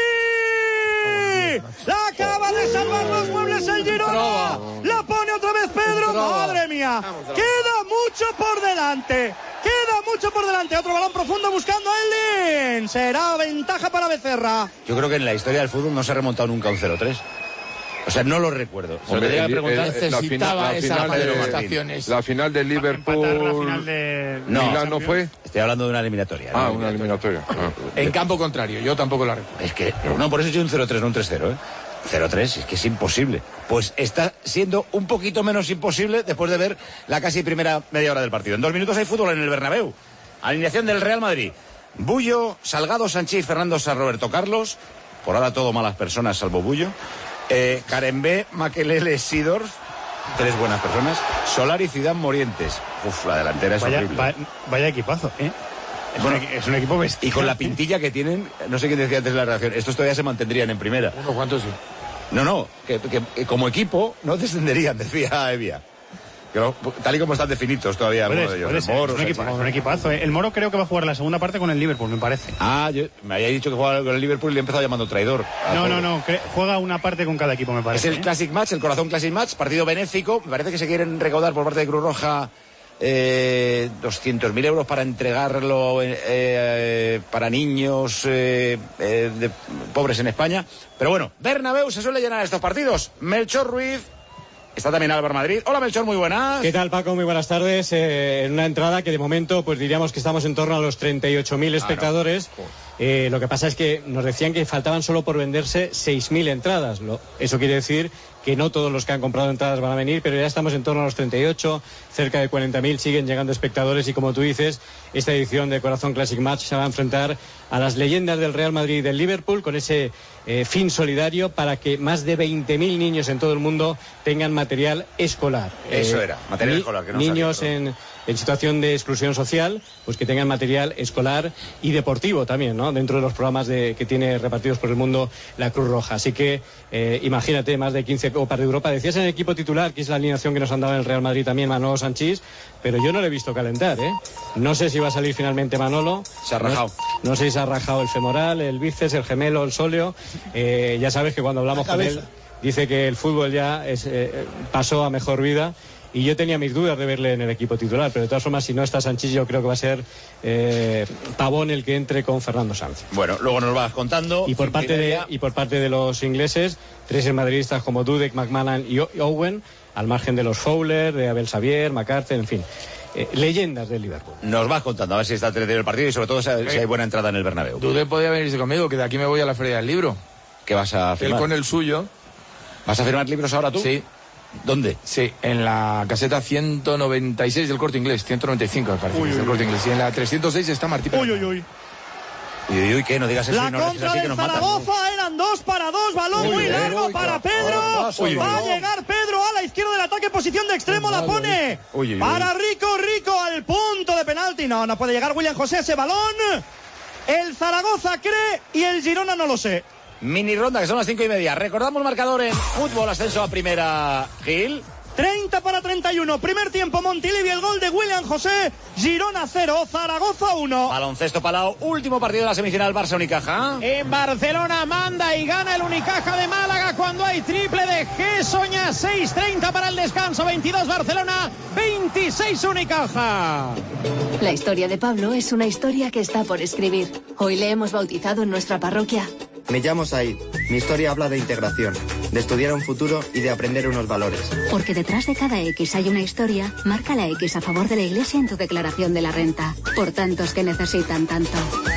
Richie. La acaba de salvar los muebles el Girona. La pone otra vez Pedro. Madre mía. Queda mucho por delante. Queda mucho por delante. Otro balón profundo buscando a Eldin. Será ventaja para Becerra. Yo creo que en la historia del fútbol no se ha remontado nunca un cero tres. O sea, no lo recuerdo. Se me debe preguntar, necesitaba esa final de- manifestaciones. La final de Liverpool. Empatar la final de... No, Milán no fue. Estoy hablando de una eliminatoria. Ah, ¿no? una eliminatoria. Ah. En campo contrario, yo tampoco la recuerdo. Es que, no, por eso he hecho un cero tres, no un tres cero, ¿eh? cero tres, es que es imposible. Pues está siendo un poquito menos imposible después de ver la casi primera media hora del partido. En dos minutos hay fútbol en el Bernabéu. Alineación del Real Madrid. Bullo, Salgado, Sánchez, Fernando San Roberto Carlos. Por ahora todo malas personas, salvo Bullo. Eh, Karembé, Makelele, Sidorf. Tres buenas personas. Solari, Zidane, Morientes. Uf, la delantera es Vaya, horrible. va- vaya equipazo, ¿eh? Es, Bueno, un, equi- es un equipo bestia. Y con la pintilla que tienen, no sé quién decía antes de la reacción, estos todavía se mantendrían en primera. Unos cuantos sí. No, no, que, que- que como equipo no descenderían, decía Evia. Que no- tal y como están definidos todavía Puede algunos de ser, ellos. puede el ser, Moro, es un, equipo- Sánchez. un equipazo, ¿eh? El Moro creo que va a jugar la segunda parte con el Liverpool, me parece. Ah, yo, me había dicho que jugaba con el Liverpool y le he empezado llamando traidor. No, Al no, pobre. no, cre- juega una parte con cada equipo, me Es parece. el ¿eh? Classic Match, el Corazón Classic Match, partido benéfico. Me parece que se quieren recaudar por parte de Cruz Roja eh, doscientos mil euros para entregarlo eh, eh, para niños eh, eh, de, pobres en España. Pero bueno, Bernabéu se suele llenar estos partidos. Melchor Ruiz, está también Álvaro Madrid. Hola Melchor, muy buenas. ¿Qué tal, Paco? Muy buenas tardes. Eh, en una entrada que de momento pues diríamos que estamos en torno a los treinta y ocho mil espectadores. Eh, lo que pasa es que nos decían que faltaban solo por venderse seis mil entradas. Lo- eso quiere decir que no todos los que han comprado entradas van a venir, pero ya estamos en torno a los treinta y ocho, cerca de cuarenta mil siguen llegando espectadores y como tú dices, esta edición de Corazón Classic Match se va a enfrentar a las leyendas del Real Madrid y del Liverpool con ese eh, fin solidario para que más de veinte mil niños en todo el mundo tengan material escolar. Eso Eh, era, material ni- escolar, que no niños sabía, en, en situación de exclusión social, pues que tengan material escolar y deportivo también, ¿no? Dentro de los programas de, que tiene repartidos por el mundo la Cruz Roja. Así que eh, imagínate, más de quince Copas de Europa. Decías en el equipo titular, que es la alineación que nos han dado en el Real Madrid también, Manolo Sanchís, pero yo no le he visto calentar, ¿eh? No sé si va a salir finalmente Manolo. Se ha rajado. No, no sé si se ha rajado el femoral, el bíceps, el gemelo, el sóleo. Eh, ya sabes que cuando hablamos con él dice que el fútbol ya es, eh, pasó a mejor vida. Y yo tenía mis dudas de verle en el equipo titular, pero de todas formas, si no está Sanchís, yo creo que va a ser eh, Pavón el que entre con Fernando Sanz. Bueno, luego nos vas contando. Y por parte de, y por parte de los ingleses, tres madridistas como Dudek, McMahon y O- Owen, al margen de los Fowler, de Abel Xavier, McCarthy, en fin, eh, leyendas del Liverpool. Nos vas contando a ver si está entretenido el partido y sobre todo si hay, si hay buena entrada en el Bernabéu. Dudé podía venirse conmigo, que de aquí me voy a la Feria del Libro. ¿Qué vas a Él firmar? con el suyo. ¿Vas a firmar libros ahora tú? Sí. ¿Dónde? Sí, en la caseta ciento noventa y seis del Corte Inglés, ciento noventa y cinco me parece, Uy, que es uy, del Corte uy. Inglés. Y en la trescientos seis está Martí Pérez. Uy, uy, uy. Uy, uy, ¿qué? No digas eso. La y no contra así, del que nos matan. Zaragoza eran dos para dos, balón Uy, muy uy, largo uy, para uy, Pedro. uy, uy, Va a uy. llegar Pedro a la izquierda del ataque, posición de extremo, la pone Uy, uy, uy. para Rico, Rico al punto de penalti. No, no puede llegar William José a ese balón. El Zaragoza cree y el Girona no lo sé. Mini ronda, que son las cinco y media. Recordamos el marcador en fútbol, ascenso a primera, Gil. treinta para treinta y uno. Primer tiempo, Montilivi, el gol de William José. Girona cero, Zaragoza uno. Baloncesto Palau, último partido de la semifinal, Barça-Unicaja. En Barcelona manda y gana el Unicaja de Málaga cuando hay triple de Gessoña. seis treinta para el descanso. veintidós Barcelona, veintiséis Unicaja. La historia de Pablo es una historia que está por escribir. Hoy le hemos bautizado en nuestra parroquia. Me llamo Said. Mi historia habla de integración, de estudiar un futuro y de aprender unos valores. Porque detrás de cada X hay una historia, marca la X a favor de la Iglesia en tu declaración de la renta. Por tantos que necesitan tanto.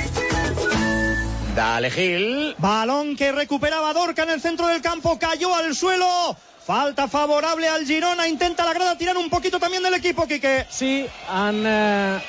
Dale, Gil. Balón que recuperaba Dorca en el centro del campo, cayó al suelo. Falta favorable al Girona, intenta la grada tirar un poquito también del equipo, Quique. Sí, han... eh...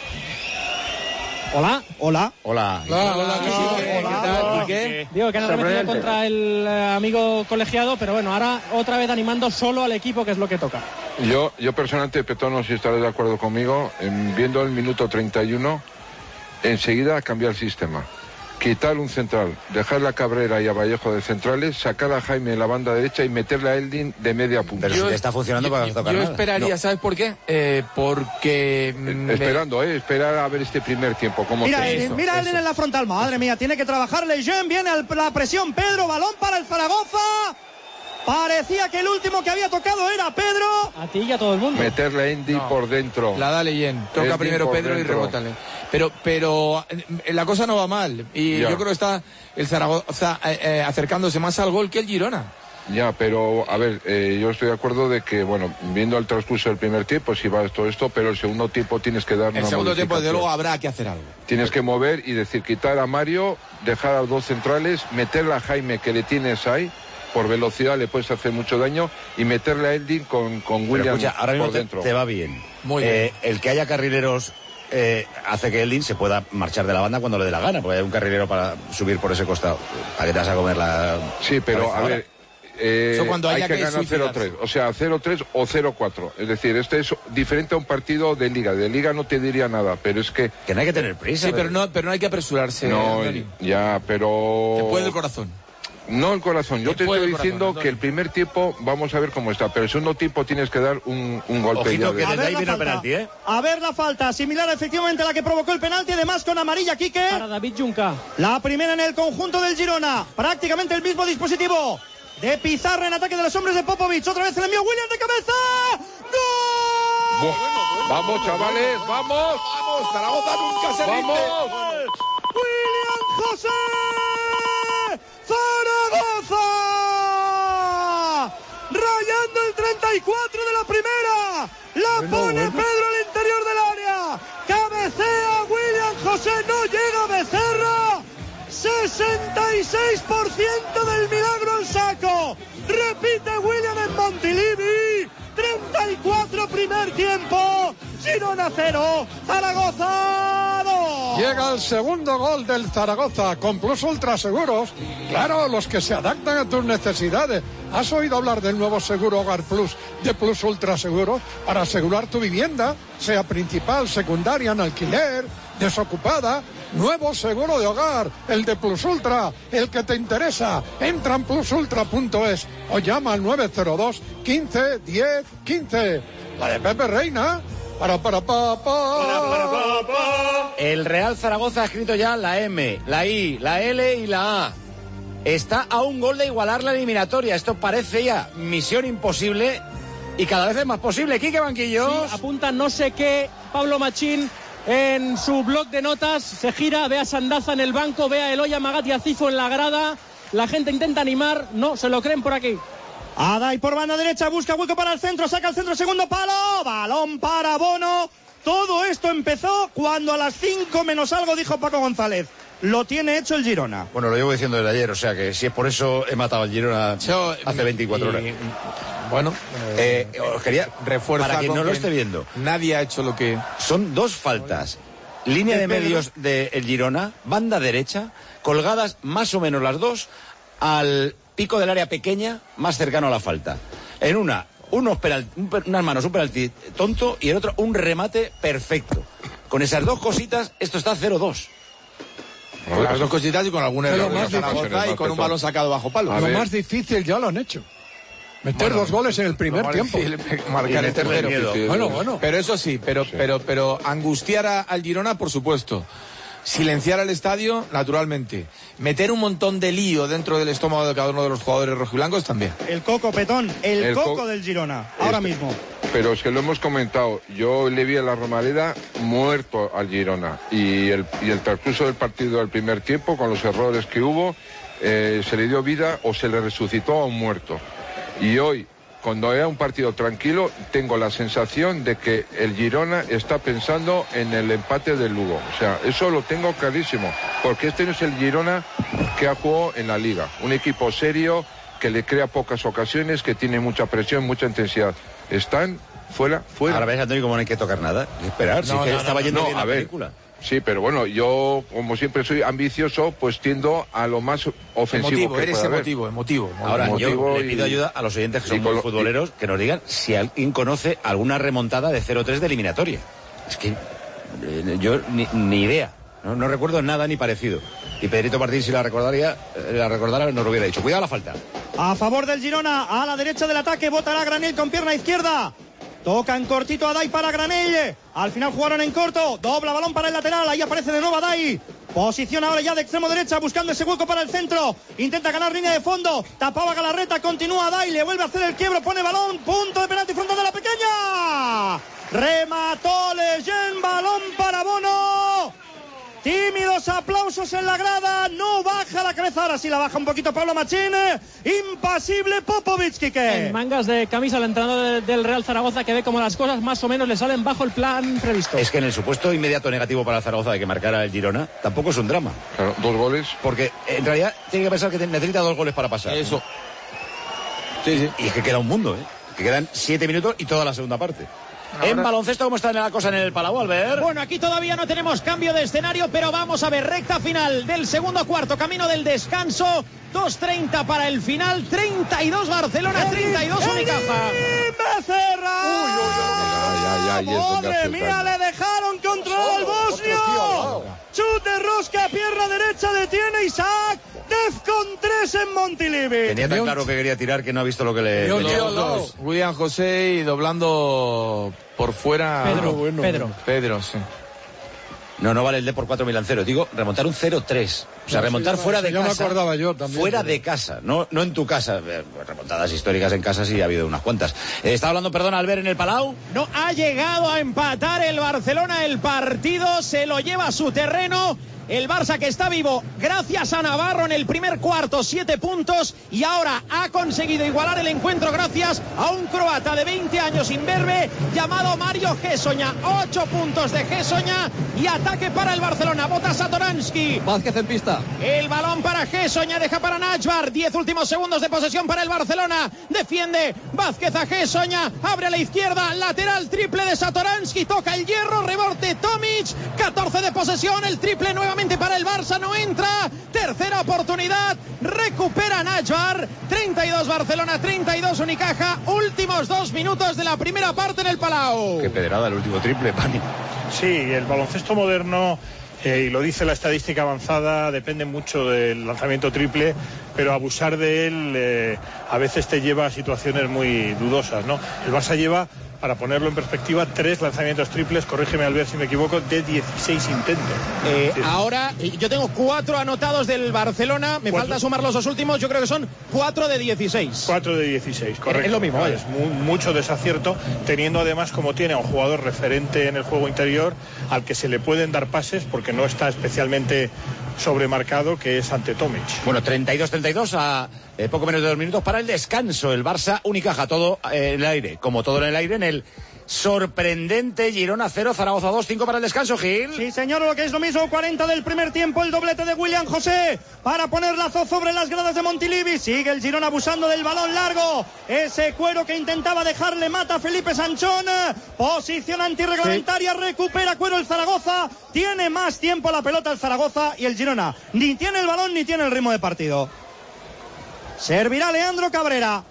Hola. Hola. Hola. Hola, hola, ¿qué tal? ¿Qué? Digo que han arremetido contra el eh, amigo colegiado, pero bueno, ahora otra vez animando solo al equipo, que es lo que toca. Yo, yo personalmente, Petón, no sé si estaré de acuerdo conmigo, en, viendo el minuto treinta y uno, enseguida cambiar el sistema. Quitar un central, dejar a Cabrera y a Vallejo de centrales, sacar a Jaime en la banda derecha y meterle a Eldin de media punta. Pero si te está funcionando yo, para yo, tocar yo nada. esperaría, No. ¿sabes por qué? Eh, porque... Eh, esperando, ¿eh? Esperar a ver este primer tiempo. Cómo Mira, se- Eldin, eso, mira eso. Eldin en la frontal. Madre mía, tiene que trabajar Lejeune. Viene al- la presión Pedro. Balón para el Zaragoza. Parecía que el último que había tocado era Pedro. A ti y a todo el mundo. Meterle a Indy No. por dentro. La da Leyen, toca Eldin primero por Pedro dentro. y rebótale. Pero, pero eh, la cosa no va mal. Y Ya. yo creo que está el Zaragoza eh, eh, acercándose más al gol que el Girona. Ya, pero a ver, eh, yo estoy de acuerdo de que, bueno, viendo el transcurso del primer tiempo, sí va todo esto, pero el segundo tiempo tienes que dar El una segundo tiempo, desde modificación. luego, habrá que hacer algo. Tienes que mover y decir, quitar a Mario, dejar a dos centrales, meterle a Jaime, que le tienes ahí, por velocidad le puedes hacer mucho daño, y meterle a Eldin con, con Pero William escucha, ahora por mismo te, dentro. te va bien. Muy Eh, el que haya carrileros eh, hace que Eldin se pueda marchar de la banda cuando le dé la gana, porque hay un carrilero para subir por ese costado. ¿Para qué te vas a comer la Sí, pero cabeza a ahora? ver, eh, Eso cuando hay haya que que ganar cero tres, o sea, cero tres o cero cuatro. Es decir, este es diferente a un partido de liga. De liga no te diría nada, pero es que... Que no hay que tener prisa. Sí, pero no, pero no hay que apresurarse. No, Dani. ya, pero... Te puede el corazón. No el corazón, yo Te te puede estoy el corazón, diciendo Antonio. que el primer tiempo vamos a ver cómo está, pero el segundo tiempo tienes que dar un, un golpe. Ojito ya que de- desde ahí la viene el falta. penalti, ¿eh? A ver la falta, similar efectivamente a la que provocó el penalti, además con amarilla, Quique. Para David Junca. La primera en el conjunto del Girona. Prácticamente el mismo dispositivo de Pizarro en ataque de los hombres de Popovic. Otra vez el envío William de cabeza. ¡Gol! Buah. Vamos, chavales, vamos. Vamos, Zaragoza nunca se rinde. Vamos. William José Zaragoza. Rayando el treinta y cuatro de la primera. La pone Pedro al interior del área. Cabecea William José. No llega Becerra. sesenta y seis por ciento del milagro al saco. Repite William en Montilivi. treinta y cuatro primer tiempo. Girona cero, Zaragoza dos. Llega el segundo gol del Zaragoza con Plus Ultra Seguros. Claro, los que se adaptan a tus necesidades. ¿Has oído hablar del nuevo seguro Hogar Plus de Plus Ultra Seguros? Para asegurar tu vivienda, sea principal, secundaria, en alquiler, desocupada. Nuevo seguro de hogar, el de Plus Ultra, el que te interesa. Entra en plus ultra punto es o llama al nueve cero dos, quince, diez, quince. La de Pepe Reina. Para, para, pa, pa. El Real Zaragoza ha escrito ya la M, la I, la L y la A. Está a un gol de igualar la eliminatoria. Esto parece ya misión imposible y cada vez es más posible. Quique Banquillos. Sí, apunta no sé qué Pablo Machín en su blog de notas. Se gira, ve a Sandaza en el banco, ve a Eloy Amagat y a Cifo en la grada. La gente intenta animar, no, se lo creen por aquí. Adai por banda derecha, busca hueco para el centro, saca el centro, segundo palo, balón para Bono. Todo esto empezó cuando a las cinco menos algo dijo Paco González. Lo tiene hecho el Girona. Bueno, lo llevo diciendo desde ayer, o sea que si es por eso he matado al Girona Yo, hace veinticuatro horas. y- bueno, Eh, os quería, refuerza para quien con no lo que esté viendo, nadie ha hecho lo que... son dos faltas línea de, de medios del Girona, banda derecha, colgadas más o menos las dos al pico del área pequeña, más cercano a la falta. En una, unos penalti, un, unas manos, un penalti tonto, y en otro, un remate perfecto. Con esas dos cositas, esto está cero dos. Con las dos cositas y con algún error de Zaragoza y con un balón sacado bajo palo. Lo más difícil ya lo han hecho. Meter Bueno, dos goles en el primer tiempo. Marcar el tercero. Bueno, bueno. Pero eso sí, pero, sí. pero, pero angustiar a, al Girona, por supuesto. Silenciar al estadio, naturalmente. Meter un montón de lío dentro del estómago de cada uno de los jugadores rojiblancos también. El coco, Petón, el, el coco co del Girona, ahora este, mismo. Pero es que lo hemos comentado, yo le vi a la Romareda muerto al Girona. Y el, y el transcurso del partido del primer tiempo, con los errores que hubo, eh, se le dio vida o se le resucitó a un muerto. Y hoy, cuando era un partido tranquilo, tengo la sensación de que el Girona está pensando en el empate del Lugo. O sea, eso lo tengo clarísimo, porque este no es el Girona que ha jugado en la Liga. Un equipo serio, que le crea pocas ocasiones, que tiene mucha presión, mucha intensidad. Están fuera, fuera. Ahora ves, Antonio, como no hay que tocar nada. Esperar, no, si no, que no, estaba no, yendo no, bien a la ver. película. Sí, pero bueno, yo, como siempre soy ambicioso, pues tiendo a lo más ofensivo emotivo, que eres pueda emotivo, haber. emotivo. Ahora, emotivo yo le pido y... ayuda a los oyentes que son y muy futboleros, que nos digan si alguien conoce alguna remontada de cero tres de eliminatoria. Es que eh, yo ni, ni idea, ¿no? No recuerdo nada ni parecido. Y Pedrito Martín, si la recordaría, eh, la recordara, nos lo hubiera dicho. Cuidado la falta. A favor del Girona, a la derecha del ataque, botará Granell con pierna izquierda. Tocan cortito a Dai para Granell. Al final jugaron en corto. Dobla balón para el lateral. Ahí aparece de nuevo a Dai. Posición ahora ya de extremo derecha, buscando ese hueco para el centro. Intenta ganar línea de fondo. Tapaba Galarreta, continúa Dai. Le vuelve a hacer el quiebro, pone balón. Punto de penalti frontal de la pequeña. Remató Leyen, balón para Bono. Tímidos aplausos en la grada, no baja la cabeza, ahora sí la baja un poquito Pablo Machín, impasible Popovic, Quique. En mangas de camisa el entrenador de, del Real Zaragoza, que ve como las cosas más o menos le salen bajo el plan previsto. Es que en el supuesto inmediato negativo para el Zaragoza de que marcara el Girona, tampoco es un drama. Claro, dos goles. Porque en realidad tiene que pensar que necesita dos goles para pasar. Eso. Sí, sí. Y es que queda un mundo, ¿eh? Que quedan siete minutos y toda la segunda parte. Ahora... En baloncesto, ¿cómo está la cosa en el Palau, Albert? Bueno, aquí todavía no tenemos cambio de escenario, pero vamos a ver, recta final del segundo cuarto, camino del descanso, dos treinta para el final, treinta y dos Barcelona, treinta y dos Unicaja. Becerra. Uy, uy, uy, ay, ay, ay, Madre mía, le dejaron controlar al bosnio. Chute rosca, pierna derecha, detiene Isaac. Defcon tres en Montilivi. Tenía tan claro que quería tirar que no ha visto lo que le... Yo, yo, dos. William José y doblando por fuera... Pedro, bueno, Pedro. Pedro, sí. No, no vale el D por cuatro mil en cero. Digo, remontar un cero tres. O sea, no, remontar sí, fuera sí, de ya casa. Ya me acordaba yo también. Fuera pero... de casa, no, no en tu casa. Remontadas históricas en casa sí ha habido unas cuantas. Eh, ¿Está hablando, perdón, Albert, en el Palau? No ha llegado a empatar el Barcelona el partido, se lo lleva a su terreno. El Barça, que está vivo gracias a Navarro en el primer cuarto, siete puntos, y ahora ha conseguido igualar el encuentro gracias a un croata de veinte años imberbe llamado Mario Hessoña. Ocho puntos de Hessoña y ataque para el Barcelona. Bota Satoransky. Vázquez en pista. El balón para Hessoña, deja para Najvar. Diez últimos segundos de posesión para el Barcelona. Defiende Vázquez a Hessoña. Abre a la izquierda, lateral triple de Satoransky. Toca el hierro, rebote Tomic. catorce de posesión, el triple nuevamente para el Barça, no entra. Tercera oportunidad, recupera Najvar. treinta y dos Barcelona, treinta y dos Unicaja. Últimos dos minutos de la primera parte en el Palau. Qué pedrada el último triple, Pani. Sí, el baloncesto moderno, eh, y lo dice la estadística avanzada, depende mucho del lanzamiento triple, pero abusar de él eh, a veces te lleva a situaciones muy dudosas, ¿no? El Barça lleva, para ponerlo en perspectiva, tres lanzamientos triples, corrígeme Albert si me equivoco, de dieciséis intentos. Eh, sí. Ahora yo tengo cuatro anotados del Barcelona, me cuatro. falta sumar los dos últimos, yo creo que son cuatro de dieciséis. Cuatro de dieciséis, correcto. Es lo mismo, vaya. Es muy, mucho desacierto, teniendo además, como tiene a un jugador referente en el juego interior, al que se le pueden dar pases, porque no está especialmente sobremarcado, que es ante Tomic. Bueno, treinta y dos treinta y dos a eh, poco menos de dos minutos para el descanso. El Barça Unicaja, todo eh, en el aire, como todo en el aire en el sorprendente. Girona cero, Zaragoza dos, cinco para el descanso, Gil. Sí, señor, lo que es lo mismo, cuarenta del primer tiempo, el doblete de William José para poner lazo sobre las gradas de Montilivi. Sigue el Girona abusando del balón largo. Ese Cuero que intentaba dejarle mata a Felipe Sanchón. Posición antirreglamentaria, sí. Recupera Cuero el Zaragoza. Tiene más tiempo la pelota el Zaragoza y el Girona ni tiene el balón ni tiene el ritmo de partido. Servirá Leandro Cabrera.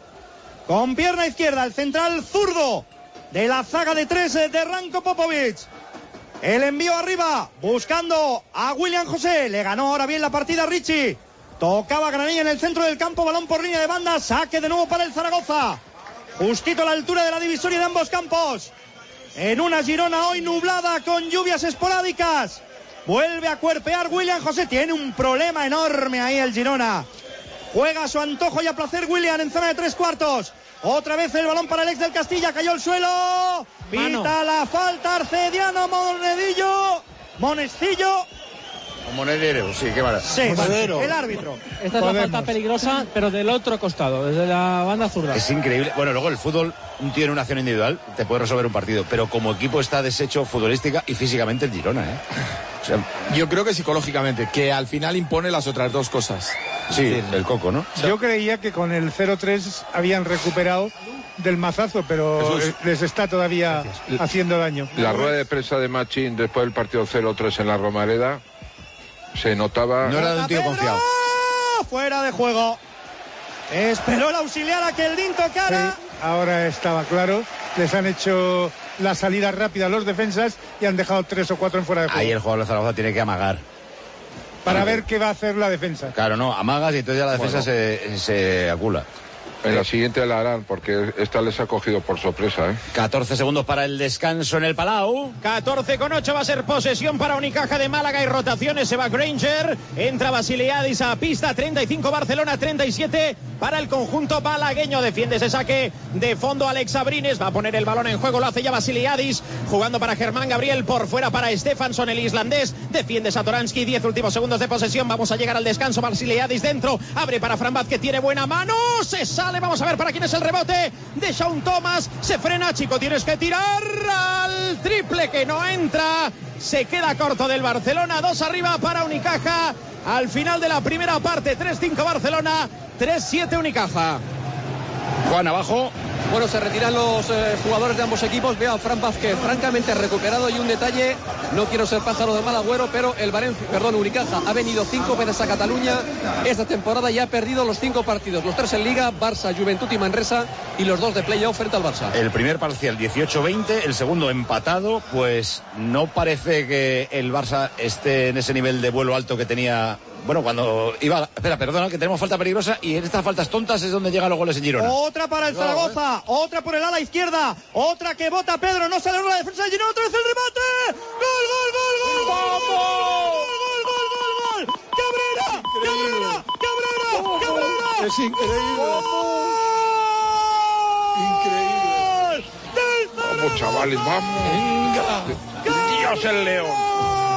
Con pierna izquierda, el central zurdo de la zaga de tres de Ranko Popovic. El envío arriba, buscando a William José. Le ganó ahora bien la partida Richie. Tocaba Granilla en el centro del campo, balón por línea de banda. Saque de nuevo para el Zaragoza. Justito a la altura de la divisoria de ambos campos. En una Girona hoy nublada con lluvias esporádicas. Vuelve a cuerpear William José. Tiene un problema enorme ahí el Girona. Juega a su antojo y a placer William en zona de tres cuartos. Otra vez el balón para el ex del Castilla. Cayó al suelo. Pita Mano. La falta Arcediano Monedillo. Monestillo. O Monedero, sí, qué maravilla. Sí, Monedero. El árbitro. Esta es Podemos. La falta peligrosa, pero del otro costado, desde la banda zurda. Es increíble. Bueno, luego el fútbol, un tío en una acción individual te puede resolver un partido, pero como equipo está deshecho futbolística y físicamente el Girona, ¿eh? O sea, yo creo que psicológicamente, que al final impone las otras dos cosas. Sí, decir, el coco, ¿no? Yo creía que con el cero tres habían recuperado del mazazo, pero Jesús. les está todavía Gracias. haciendo daño. La rueda de prensa de Machín después del partido cero tres en la Romareda se notaba... No era de un tío confiado. Fuera de juego. Esperó el auxiliar a que el Din tocara. Sí, ahora estaba claro. Les han hecho la salida rápida a los defensas y han dejado tres o cuatro en fuera de juego. Ahí el jugador de Zaragoza tiene que amagar. Para ver qué va a hacer la defensa. Claro, no, amagas y entonces ya la defensa bueno. se, se acula. En la siguiente la harán, porque esta les ha cogido por sorpresa, ¿eh? catorce segundos para el descanso en el Palau. catorce con ocho va a ser posesión para Unicaja de Málaga y rotaciones. Se va Granger, entra Basiliadis a pista. treinta y cinco Barcelona, treinta y siete para el conjunto malagueño. Defiende ese saque de fondo Alex Abrines. Va a poner el balón en juego, lo hace ya Basiliadis. Jugando para Germán Gabriel, por fuera para Stefansson, el islandés. Defiende Satoransky, diez últimos segundos de posesión. Vamos a llegar al descanso. Basiliadis dentro, abre para Fran Vázquez, tiene buena mano. Se sale. Vamos a ver para quién es el rebote de Shaun Thomas. Se frena, chico, tienes que tirar al triple que no entra. Se queda corto del Barcelona. Dos arriba para Unicaja. Al final de la primera parte, tres cinco Barcelona, tres siete Unicaja. Juan, abajo. Bueno, se retiran los eh, jugadores de ambos equipos. Veo a Fran Vázquez francamente recuperado. Y un detalle, no quiero ser pájaro de mal agüero, pero el Valencia, perdón, Unicaja ha venido cinco veces a Cataluña esta temporada y ha perdido los cinco partidos. Los tres en Liga, Barça, Juventud y Manresa, y los dos de playoff frente al Barça. El primer parcial dieciocho veinte, el segundo empatado. Pues no parece que el Barça esté en ese nivel de vuelo alto que tenía... Bueno, cuando iba... Espera, perdona, que tenemos falta peligrosa y en estas faltas tontas es donde llegan los goles en Girona. Otra para el Zaragoza, ¿eh? Otra por el ala izquierda, otra que bota Pedro, no sale la defensa de Girona, otra vez el remate. ¡Gol, gol, gol, gol! ¡Vamos! ¡Gol, gol, gol, gol! ¡Cabrera! ¡Cabrera! ¡Cabrera! ¡Cabrera! Es increíble. ¡Gol! Increíble. Vamos, chavales, vamos. Venga. Dios el León.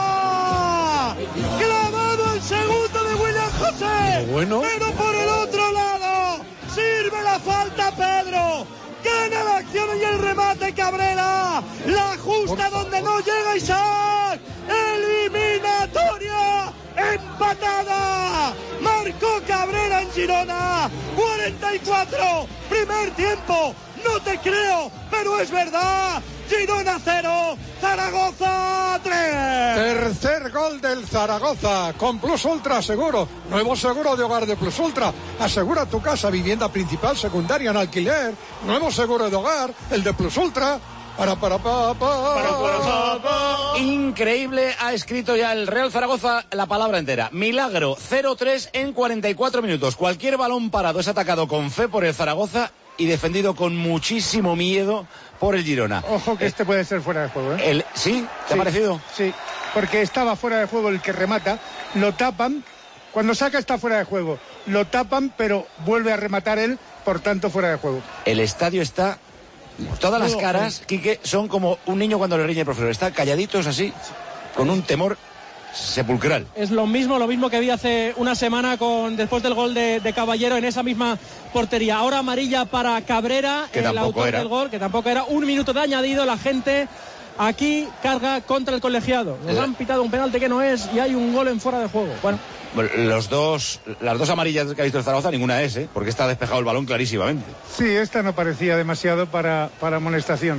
Segundo de William José. Bueno. Pero por el otro lado sirve la falta Pedro. Gana la acción y el remate Cabrera. La justa donde no llega Isaac. Eliminatoria empatada. Marcó Cabrera en Girona. cuarenta y cuatro. Primer tiempo. No te creo, pero es verdad. Girona cero, Zaragoza tres. Tercer gol del Zaragoza con Plus Ultra Seguro. Nuevo seguro de hogar de Plus Ultra. Asegura tu casa, vivienda principal, secundaria en alquiler. Nuevo seguro de hogar, el de Plus Ultra. Para, para, para, para, para, para, para. Increíble, ha escrito ya el Real Zaragoza la palabra entera. Milagro, cero tres en cuarenta y cuatro minutos. Cualquier balón parado es atacado con fe por el Zaragoza y defendido con muchísimo miedo por el Girona. Ojo que eh, este puede ser fuera de juego, ¿eh? El, ¿Sí? ¿Te sí, ha parecido? Sí, porque estaba fuera de juego el que remata, lo tapan, cuando saca está fuera de juego, lo tapan, pero vuelve a rematar él, por tanto fuera de juego. El estadio está... Todas las caras, Quique, son como un niño cuando le riñe el profesor. Está calladitos así, con un temor sepulcral. Es lo mismo, lo mismo que vi hace una semana con después del gol de, de Caballero en esa misma portería. Ahora amarilla para Cabrera, que el autor era. del gol, que tampoco era. Un minuto de añadido, la gente aquí carga contra el colegiado. Nos han pitado un penalti que no es y hay un gol en fuera de juego. Bueno, Los dos, las dos amarillas que ha visto el Zaragoza, ninguna es, ¿eh? Porque está despejado el balón clarísimamente. Sí, esta no parecía demasiado para, para amonestación.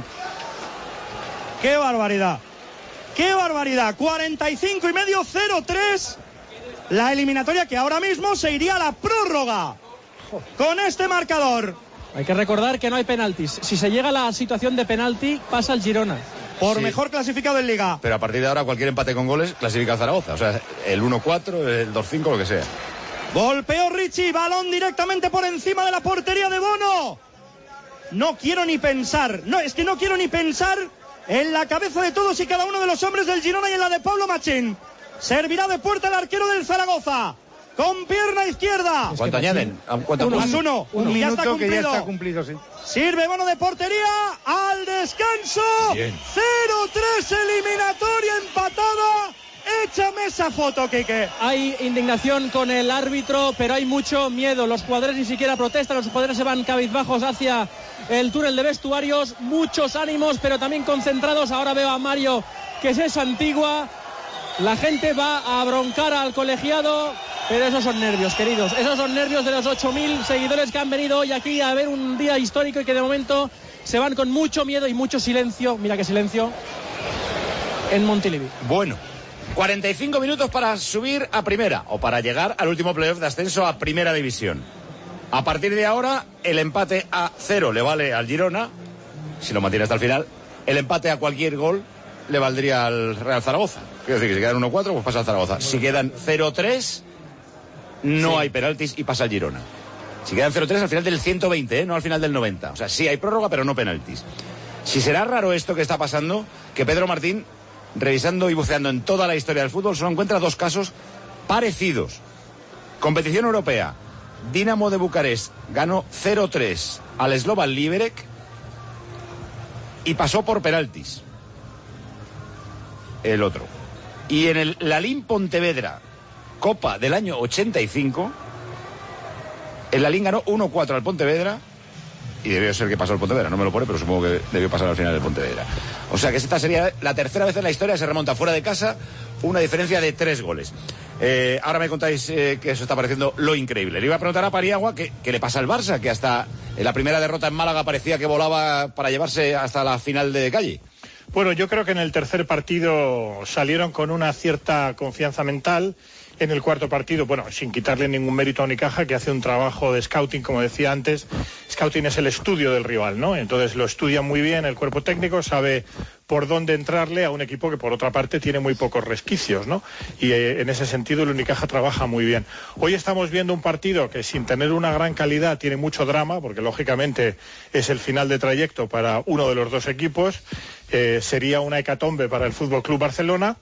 ¡Qué barbaridad! ¡Qué barbaridad! cuarenta y cinco y medio, cero tres. La eliminatoria que ahora mismo se iría a la prórroga. Con este marcador. Hay que recordar que no hay penaltis. Si se llega a la situación de penalti, pasa el Girona. Por Sí. mejor clasificado en Liga. Pero a partir de ahora cualquier empate con goles clasifica a Zaragoza. O sea, el uno cuatro, el dos cinco, lo que sea. Golpeó Richie, balón directamente por encima de la portería de Bono. No quiero ni pensar, no, es que no quiero ni pensar en la cabeza de todos y cada uno de los hombres del Girona y en la de Pablo Machín. Servirá de puerta el arquero del Zaragoza. Con pierna izquierda. ¿Cuánto añaden? ¿Cuánto Más uno. Un Y ya minuto está cumplido. que ya está cumplido, sí. Sirve Bono de portería al descanso. Bien. cero tres eliminatoria empatada. Échame esa foto, Quique. Hay indignación con el árbitro, pero hay mucho miedo. Los jugadores ni siquiera protestan, los jugadores se van cabizbajos hacia el túnel de vestuarios. Muchos ánimos, pero también concentrados. Ahora veo a Mario, que es esa antigua. La gente va a broncar al colegiado, pero esos son nervios, queridos. Esos son nervios de los ocho mil seguidores que han venido hoy aquí a ver un día histórico y que de momento se van con mucho miedo y mucho silencio. Mira qué silencio en Montilivi. Bueno, cuarenta y cinco minutos para subir a primera o para llegar al último playoff de ascenso a primera división. A partir de ahora, el empate a cero le vale al Girona, si lo mantiene hasta el final. El empate a cualquier gol le valdría al Real Zaragoza. Quiero decir que si quedan uno cuatro, pues pasa al Zaragoza. Si quedan cero tres, no sí. hay penaltis y pasa al Girona. Si quedan cero tres al final del ciento veinte, ¿eh? No al final del noventa. O sea, sí hay prórroga, pero no penaltis. Si será raro esto que está pasando, que Pedro Martín, revisando y buceando en toda la historia del fútbol, solo encuentra dos casos parecidos. Competición europea. Dinamo de Bucarest ganó cero tres al Slovan Liberec y pasó por penaltis. El otro. Y en el Lalín Pontevedra, Copa del año ochenta y cinco, el Lalín ganó uno cuatro al Pontevedra y debió ser que pasó el Pontevedra, no me lo pone, pero supongo que debió pasar al final del Pontevedra. O sea que esta sería la tercera vez en la historia, se remonta fuera de casa, una diferencia de tres goles. Eh, ahora me contáis eh, que eso está pareciendo lo increíble. Le iba a preguntar a Paniagua qué le pasa al Barça, que hasta en la primera derrota en Málaga parecía que volaba para llevarse hasta la final de calle. Bueno, yo creo que en el tercer partido salieron con una cierta confianza mental. En el cuarto partido, bueno, sin quitarle ningún mérito a Unicaja, que hace un trabajo de scouting, como decía antes. Scouting es el estudio del rival, ¿no? Entonces lo estudia muy bien el cuerpo técnico, sabe por dónde entrarle a un equipo que, por otra parte, tiene muy pocos resquicios, ¿no? Y eh, en ese sentido el Unicaja trabaja muy bien. Hoy estamos viendo un partido que, sin tener una gran calidad, tiene mucho drama, porque lógicamente es el final de trayecto para uno de los dos equipos. Eh, sería una hecatombe para el Fútbol Club Barcelona.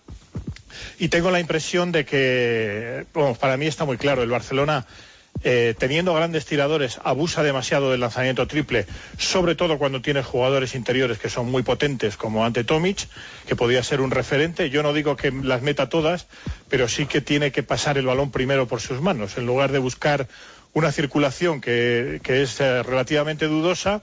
Y tengo la impresión de que, bueno, para mí está muy claro, el Barcelona, eh, teniendo grandes tiradores, abusa demasiado del lanzamiento triple, sobre todo cuando tienes jugadores interiores que son muy potentes, como Ante Tomic, que podría ser un referente. Yo no digo que las meta todas, pero sí que tiene que pasar el balón primero por sus manos, en lugar de buscar una circulación que, que es eh, relativamente dudosa,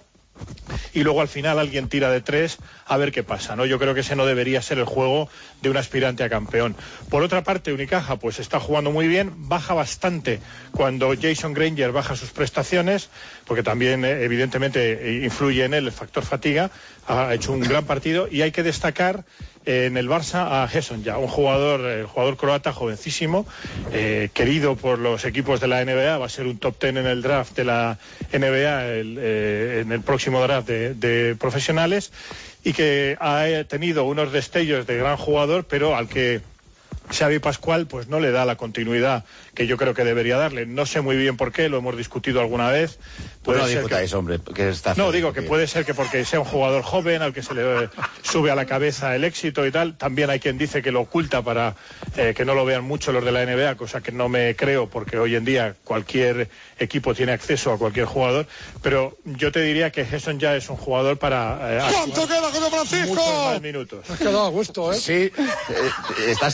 y luego al final alguien tira de tres a ver qué pasa, ¿no? Yo creo que ese no debería ser el juego de un aspirante a campeón. Por otra parte, Unicaja pues está jugando muy bien, baja bastante cuando Jason Granger baja sus prestaciones, porque también eh, evidentemente influye en él el factor fatiga. Ha hecho un gran partido y hay que destacar eh, en el Barça a Gerson ya, un jugador, el jugador croata jovencísimo, eh, querido por los equipos de la N B A, va a ser un top ten en el draft de la N B A el, eh, en el próximo draft de, de profesionales, y que ha tenido unos destellos de gran jugador, pero al que Xavi Pascual pues no le da la continuidad que yo creo que debería darle. No sé muy bien por qué, lo hemos discutido alguna vez. Pues no discutáis, que... hombre, que está No, digo que puede ser que porque sea un jugador joven al que se le sube a la cabeza el éxito y tal. También hay quien dice que lo oculta para eh, que no lo vean mucho los de la N B A, cosa que no me creo, porque hoy en día cualquier equipo tiene acceso a cualquier jugador. Pero yo te diría que Gerson ya es un jugador para eh, ¿Cuánto queda, José Francisco? Muchos más minutos. Has quedado a gusto, ¿eh? Sí, eh, estás eh,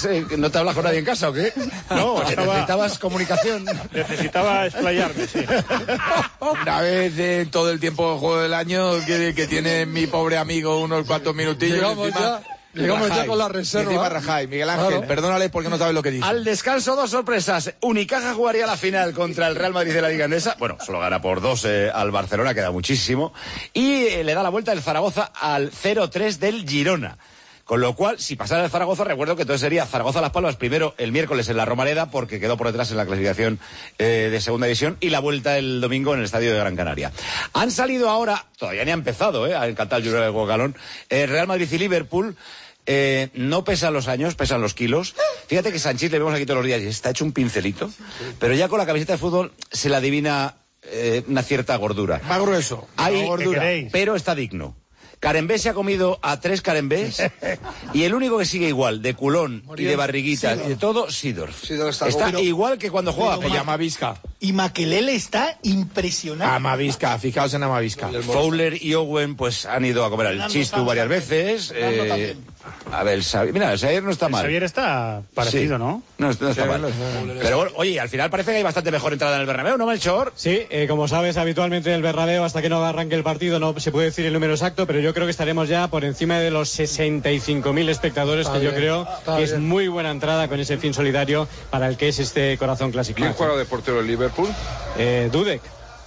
¿No te hablas con nadie en casa o qué? No, estaba... necesitabas comunicación. Necesitaba explayarme, sí. Una vez en todo el tiempo de juego del año que, que tiene mi pobre amigo unos cuantos minutillos. Llegamos encima, ya. Llegamos ya con la reserva. Encima Rajay, Miguel Ángel, Claro. perdónale porque no sabes lo que dice. Al descanso, dos sorpresas. Unicaja jugaría la final contra el Real Madrid de la Liga Endesa. Bueno, solo gana por dos eh, al Barcelona, queda muchísimo. Y eh, le da la vuelta el Zaragoza al cero tres del Girona. Con lo cual, si pasara el Zaragoza, recuerdo que entonces sería Zaragoza-Las Palmas primero el miércoles en la Romareda, porque quedó por detrás en la clasificación eh, de segunda división, y la vuelta el domingo en el estadio de Gran Canaria. Han salido ahora, todavía ni ha empezado, eh, a encantar el Girona del Guacalón, eh, Real Madrid y Liverpool. Eh, no pesan los años, pesan los kilos. Fíjate que Sanchís le vemos aquí todos los días y está hecho un pincelito, pero ya con la camiseta de fútbol se le adivina eh, una cierta gordura. Más grueso. Hay más gordura. pero está digno. Carembé se ha comido a tres Carembés y el único que sigue igual, de culón y de barriguita y de todo, Sidorf. está está pero, igual que cuando juega. Se llama Vizca. Y Makelele está impresionante. Amavisca, fijaos en Amavisca. Fowler y Owen pues han ido a comer al Chistu varias veces. Eh, a ver, el Xavier, mira, el Xavier no está mal. El Xavier está parecido, sí. ¿no? No, no está Sí, mal. no, no, no. Pero bueno, oye, al final parece que hay bastante mejor entrada en el Bernabéu, ¿no, Melchor? Sí, eh, como sabes, habitualmente en el Bernabéu, hasta que no arranque el partido, no se puede decir el número exacto, pero yo creo que estaremos ya por encima de los sesenta y cinco mil espectadores, Está que bien, yo creo está que es bien. muy buena entrada con ese fin solidario para el que es este corazón clásico. ¿Quién juega de portero el Liverpool? Eh, Dudek.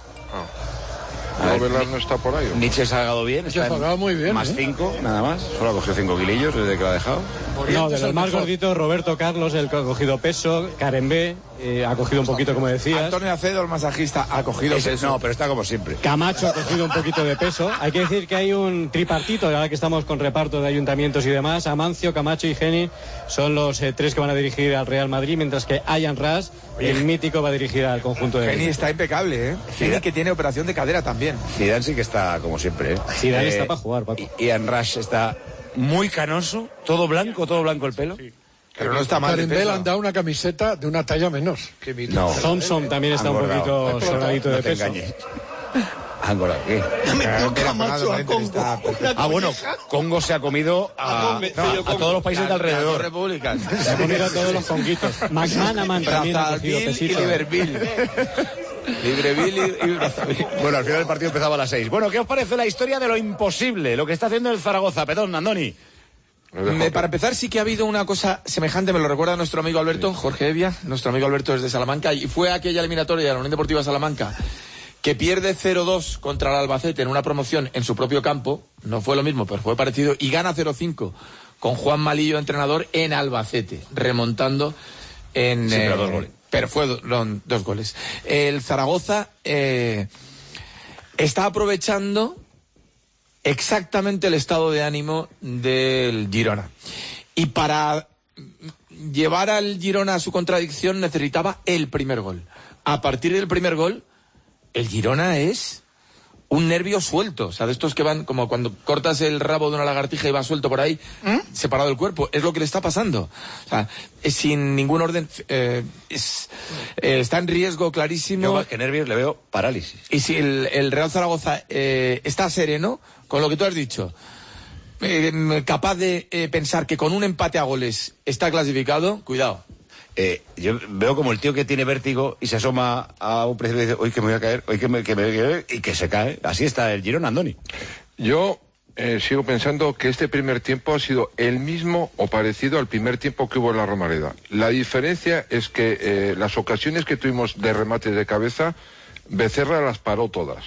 ¿No Velar no está por ahí? ¿o? Nietzsche se ha jugado bien, Se ha está jugado muy bien. más ¿eh? cinco, nada más. Solo ha cogido cinco kilillos desde que lo ha dejado. No, de es los el más mejor. gorditos, Roberto Carlos, el que ha cogido peso, Carembé, eh, ha cogido un poquito, como decías. Antonio Acedo, el masajista, ha cogido Ese- peso. no, pero está como siempre. Camacho ha cogido un poquito de peso. Hay que decir que hay un tripartito, ahora que estamos con reparto de ayuntamientos y demás. Amancio, Camacho y Geni son los eh, tres que van a dirigir al Real Madrid, mientras que Ayan Ras, el mítico, va a dirigir al conjunto de... Geni está impecable, ¿eh? Geni que tiene operación de cadera también. Zidane sí que está como siempre, ¿eh? Zidane Eh, está para jugar, Paco. y- Ian Rush está muy canoso, todo blanco, todo blanco el pelo. Pero no está mal de Carembé le peso. han dado una camiseta de una talla menos. No. Thompson también está un Engordado. poquito sonadito No de te peso. engañes. Engordado, ¿qué? Metió Camacho a Congo. Ah, bueno, Congo se ha comido a, Congo, no, a todos los países de Las dos alrededor. repúblicas. Se ha comido a todos los conguitos. McManaman también ha cogido Brazzaville y pesito. Libreville. Libreville y, y Brazzaville. Bueno, al final el partido empezaba a las seis. Bueno, ¿qué os parece la historia de lo imposible? Lo que está haciendo el Zaragoza. Perdón, Andoni. Me- para empezar, sí que ha habido una cosa semejante, me lo recuerda nuestro amigo Alberto, Jorge Evia, nuestro amigo Alberto es de Salamanca, y fue aquella eliminatoria de la Unión Deportiva Salamanca, que pierde cero dos contra el Albacete en una promoción en su propio campo, no fue lo mismo, pero fue parecido, y gana cero cinco con Juan Malillo, entrenador, en Albacete, remontando en... Sí, pero eh, dos goles. Pero fue do- no, dos goles. El Zaragoza eh, está aprovechando exactamente el estado de ánimo del Girona. Y para llevar al Girona a su contradicción necesitaba el primer gol. A partir del primer gol, el Girona es un nervio suelto. O sea, de estos que van como cuando cortas el rabo de una lagartija y va suelto por ahí, separado del cuerpo. Es lo que le está pasando. O sea, es sin ningún orden. Eh, es, eh, está en riesgo clarísimo. Yo más que nervios le veo parálisis. Y si el, el Real Zaragoza eh, está sereno, con lo que tú has dicho, eh, capaz de eh, pensar que con un empate a goles está clasificado, cuidado. Eh, yo veo como el tío que tiene vértigo y se asoma a un precipicio y dice, hoy que me voy a caer, hoy que me, que me voy a caer, y que se cae. Así está el Girona, Andoni. Yo eh, sigo pensando que este primer tiempo ha sido el mismo o parecido al primer tiempo que hubo en la Romareda. La diferencia es que eh, las ocasiones que tuvimos de remate de cabeza, Becerra las paró todas.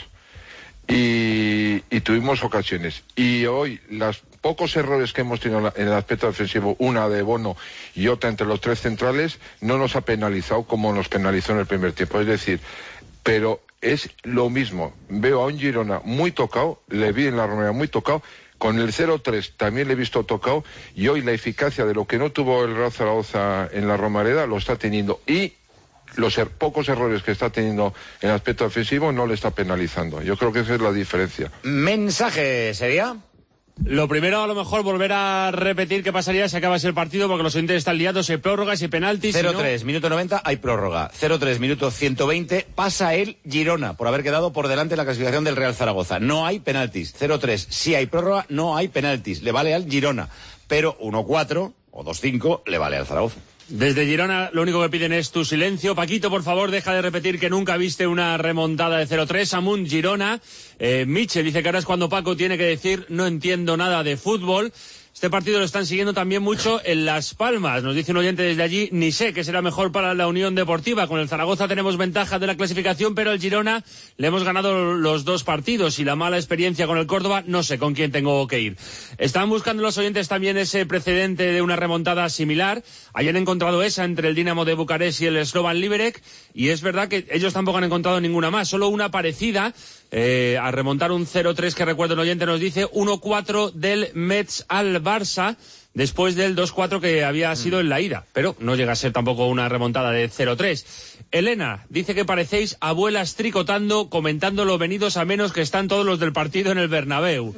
Y, y tuvimos ocasiones. Y hoy, los pocos errores que hemos tenido en la- en el aspecto defensivo, una de Bono y otra entre los tres centrales, no nos ha penalizado como nos penalizó en el primer tiempo. Es decir, pero es lo mismo. Veo a un Girona muy tocado, le vi en la Romareda muy tocado, con el cero tres también le he visto tocado, y hoy la eficacia de lo que no tuvo el Real Zaragoza en la Romareda lo está teniendo, y los er- pocos errores que está teniendo en el aspecto defensivo no le está penalizando. Yo creo que esa es la diferencia. Mensaje sería... Lo primero, a lo mejor, volver a repetir qué pasaría si acabase el partido, porque los oyentes están liados, si hay prórrogas, si hay penaltis... cero si no- tres, minuto noventa, hay prórroga. cero tres, minuto ciento veinte, pasa el Girona por haber quedado por delante en la clasificación del Real Zaragoza. No hay penaltis. cero tres, si hay prórroga, no hay penaltis. Le vale al Girona. Pero uno cuatro o dos cinco le vale al Zaragoza. Desde Girona lo único que piden es tu silencio. Paquito, por favor, deja de repetir que nunca viste una remontada de cero tres. Amunt Girona. Eh, Michel dice que ahora es cuando Paco tiene que decir no entiendo nada de fútbol. Este partido lo están siguiendo también mucho en Las Palmas. Nos dice un oyente desde allí, ni sé qué será mejor para la Unión Deportiva. Con el Zaragoza tenemos ventaja de la clasificación, pero al Girona le hemos ganado los dos partidos y la mala experiencia con el Córdoba, no sé con quién tengo que ir. Están buscando los oyentes también ese precedente de una remontada similar. Hayan encontrado esa entre el Dinamo de Bucarest y el Slovan Liberec, y es verdad que ellos tampoco han encontrado ninguna más, solo una parecida. Eh, a remontar un cero tres que recuerdo el oyente nos dice uno cuatro del Metz al Barça después del dos cuatro que había sido en la ida, pero no llega a ser tampoco una remontada de cero tres. Elena dice que parecéis abuelas tricotando, comentando lo venidos a menos que están todos los del partido en el Bernabéu.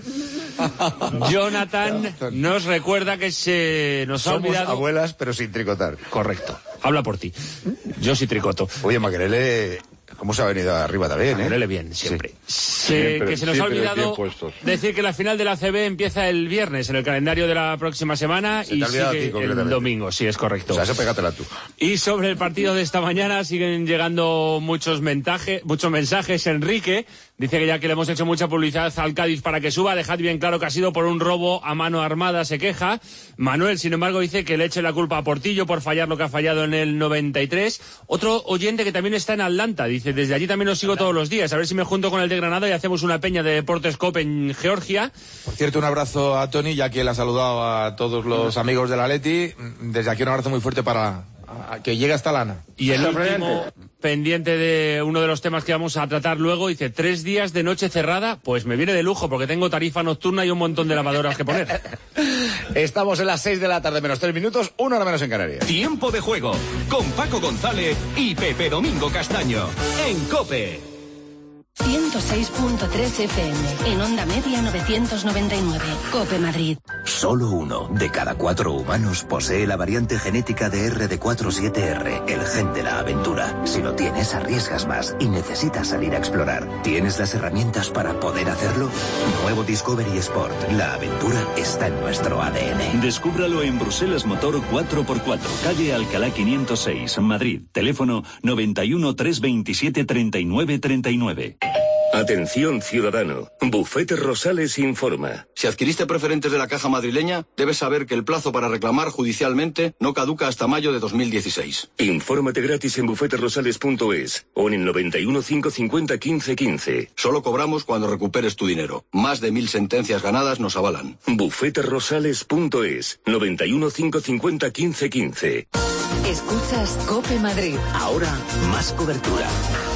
Jonathan nos recuerda que se nos Somos ha olvidado... abuelas pero sin tricotar. Correcto, habla por ti. Yo sí tricoto. Oye, Maquelele, ¿cómo se ha venido arriba también, eh? Maquelele bien, siempre. Sí. Que, Siempre, que se nos ha olvidado decir que la final de la A C B empieza el viernes en el calendario de la próxima semana Se y te ha olvidado a ti, sigue el concretamente. domingo, sí, es correcto. O sea, eso pégatela tú. Y sobre el partido de esta mañana siguen llegando muchos mensajes, muchos mensajes. Enrique dice que ya que le hemos hecho mucha publicidad al Cádiz para que suba, dejad bien claro que ha sido por un robo a mano armada, se queja. Manuel, sin embargo, dice que le eche la culpa a Portillo por fallar lo que ha fallado en el noventa y tres. Otro oyente que también está en Atlanta, dice, desde allí también os sigo todos los días, a ver si me junto con el de Granada y hacemos una peña de Deportes Cop en Georgia. Por cierto, un abrazo a Tony, ya que él ha saludado a todos los amigos del Atleti. Desde aquí un abrazo muy fuerte para a, que llegue hasta Lana. Y el último pendiente de uno de los temas que vamos a tratar luego, dice, tres días de noche cerrada, pues me viene de lujo porque tengo tarifa nocturna y un montón de lavadoras que poner. Estamos en las seis de la tarde, menos tres minutos, una hora menos en Canarias. Tiempo de juego con Paco González y Pepe Domingo Castaño en COPE. ciento seis punto tres F M, en onda media novecientos noventa y nueve, COPE Madrid. Solo uno de cada cuatro humanos posee la variante genética de R D cuatro siete R, el gen de la aventura. Si lo tienes, arriesgas más y necesitas salir a explorar. ¿Tienes las herramientas para poder hacerlo? Nuevo Discovery Sport. La aventura está en nuestro A D N. Descúbralo en Bruselas Motor cuatro por cuatro, calle Alcalá quinientos seis, Madrid. Teléfono noventa y uno, trescientos veintisiete, treinta y nueve treinta y nueve. Atención ciudadano, Bufete Rosales informa. Si adquiriste preferentes de la Caja Madrileña, debes saber que el plazo para reclamar judicialmente no caduca hasta mayo de dos mil dieciséis. Infórmate gratis en bufete rosales punto es o en el noventa y uno, quinientos cincuenta, quince quince. Solo cobramos cuando recuperes tu dinero. Más de mil sentencias ganadas nos avalan. bufete rosales punto es, noventa y uno, quinientos cincuenta, quince quince. Escuchas COPE Madrid. Ahora, más cobertura.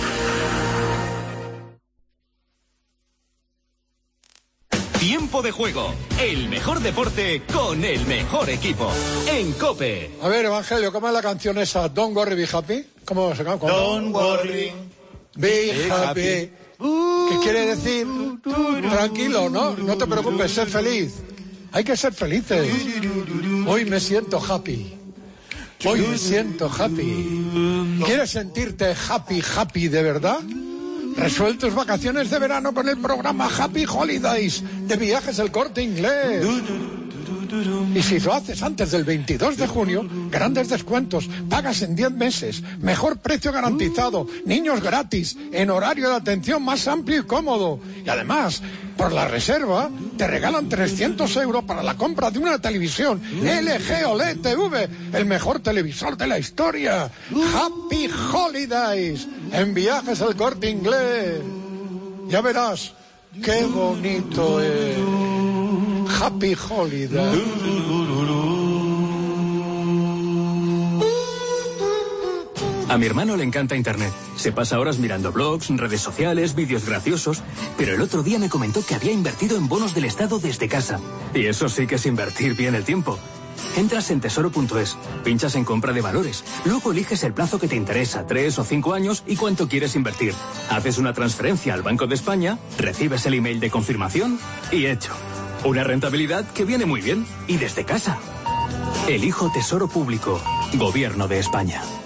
Tiempo de juego, el mejor deporte con el mejor equipo. En COPE. A ver, Evangelio, ¿cómo es la canción esa? Don't worry, be happy. ¿Cómo se llama? Don't worry, be happy. ¿Qué quiere decir? Tranquilo, ¿no? No te preocupes, sé feliz. Hay que ser felices. Hoy me siento happy. Hoy me siento happy. ¿Quieres sentirte happy, happy de verdad? Resuelve tus vacaciones de verano con el programa Happy Holidays de Viajes El Corte Inglés. Y si lo haces antes del veintidós de junio, grandes descuentos, pagas en diez meses, mejor precio garantizado, niños gratis, en horario de atención más amplio y cómodo. Y además, por la reserva, te regalan trescientos euros para la compra de una televisión L G O L E D T V, el mejor televisor de la historia. Happy Holidays en Viajes El Corte Inglés. Ya verás qué bonito es. Happy Holiday. A mi hermano le encanta Internet. Se pasa horas mirando blogs, redes sociales, vídeos graciosos. Pero el otro día me comentó que había invertido en bonos del Estado desde casa. Y eso sí que es invertir bien el tiempo. Entras en tesoro punto es, pinchas en compra de valores, luego eliges el plazo que te interesa, tres o cinco años y cuánto quieres invertir. Haces una transferencia al Banco de España, recibes el email de confirmación y hecho. Una rentabilidad que viene muy bien y desde casa. Elijo Tesoro Público, Gobierno de España.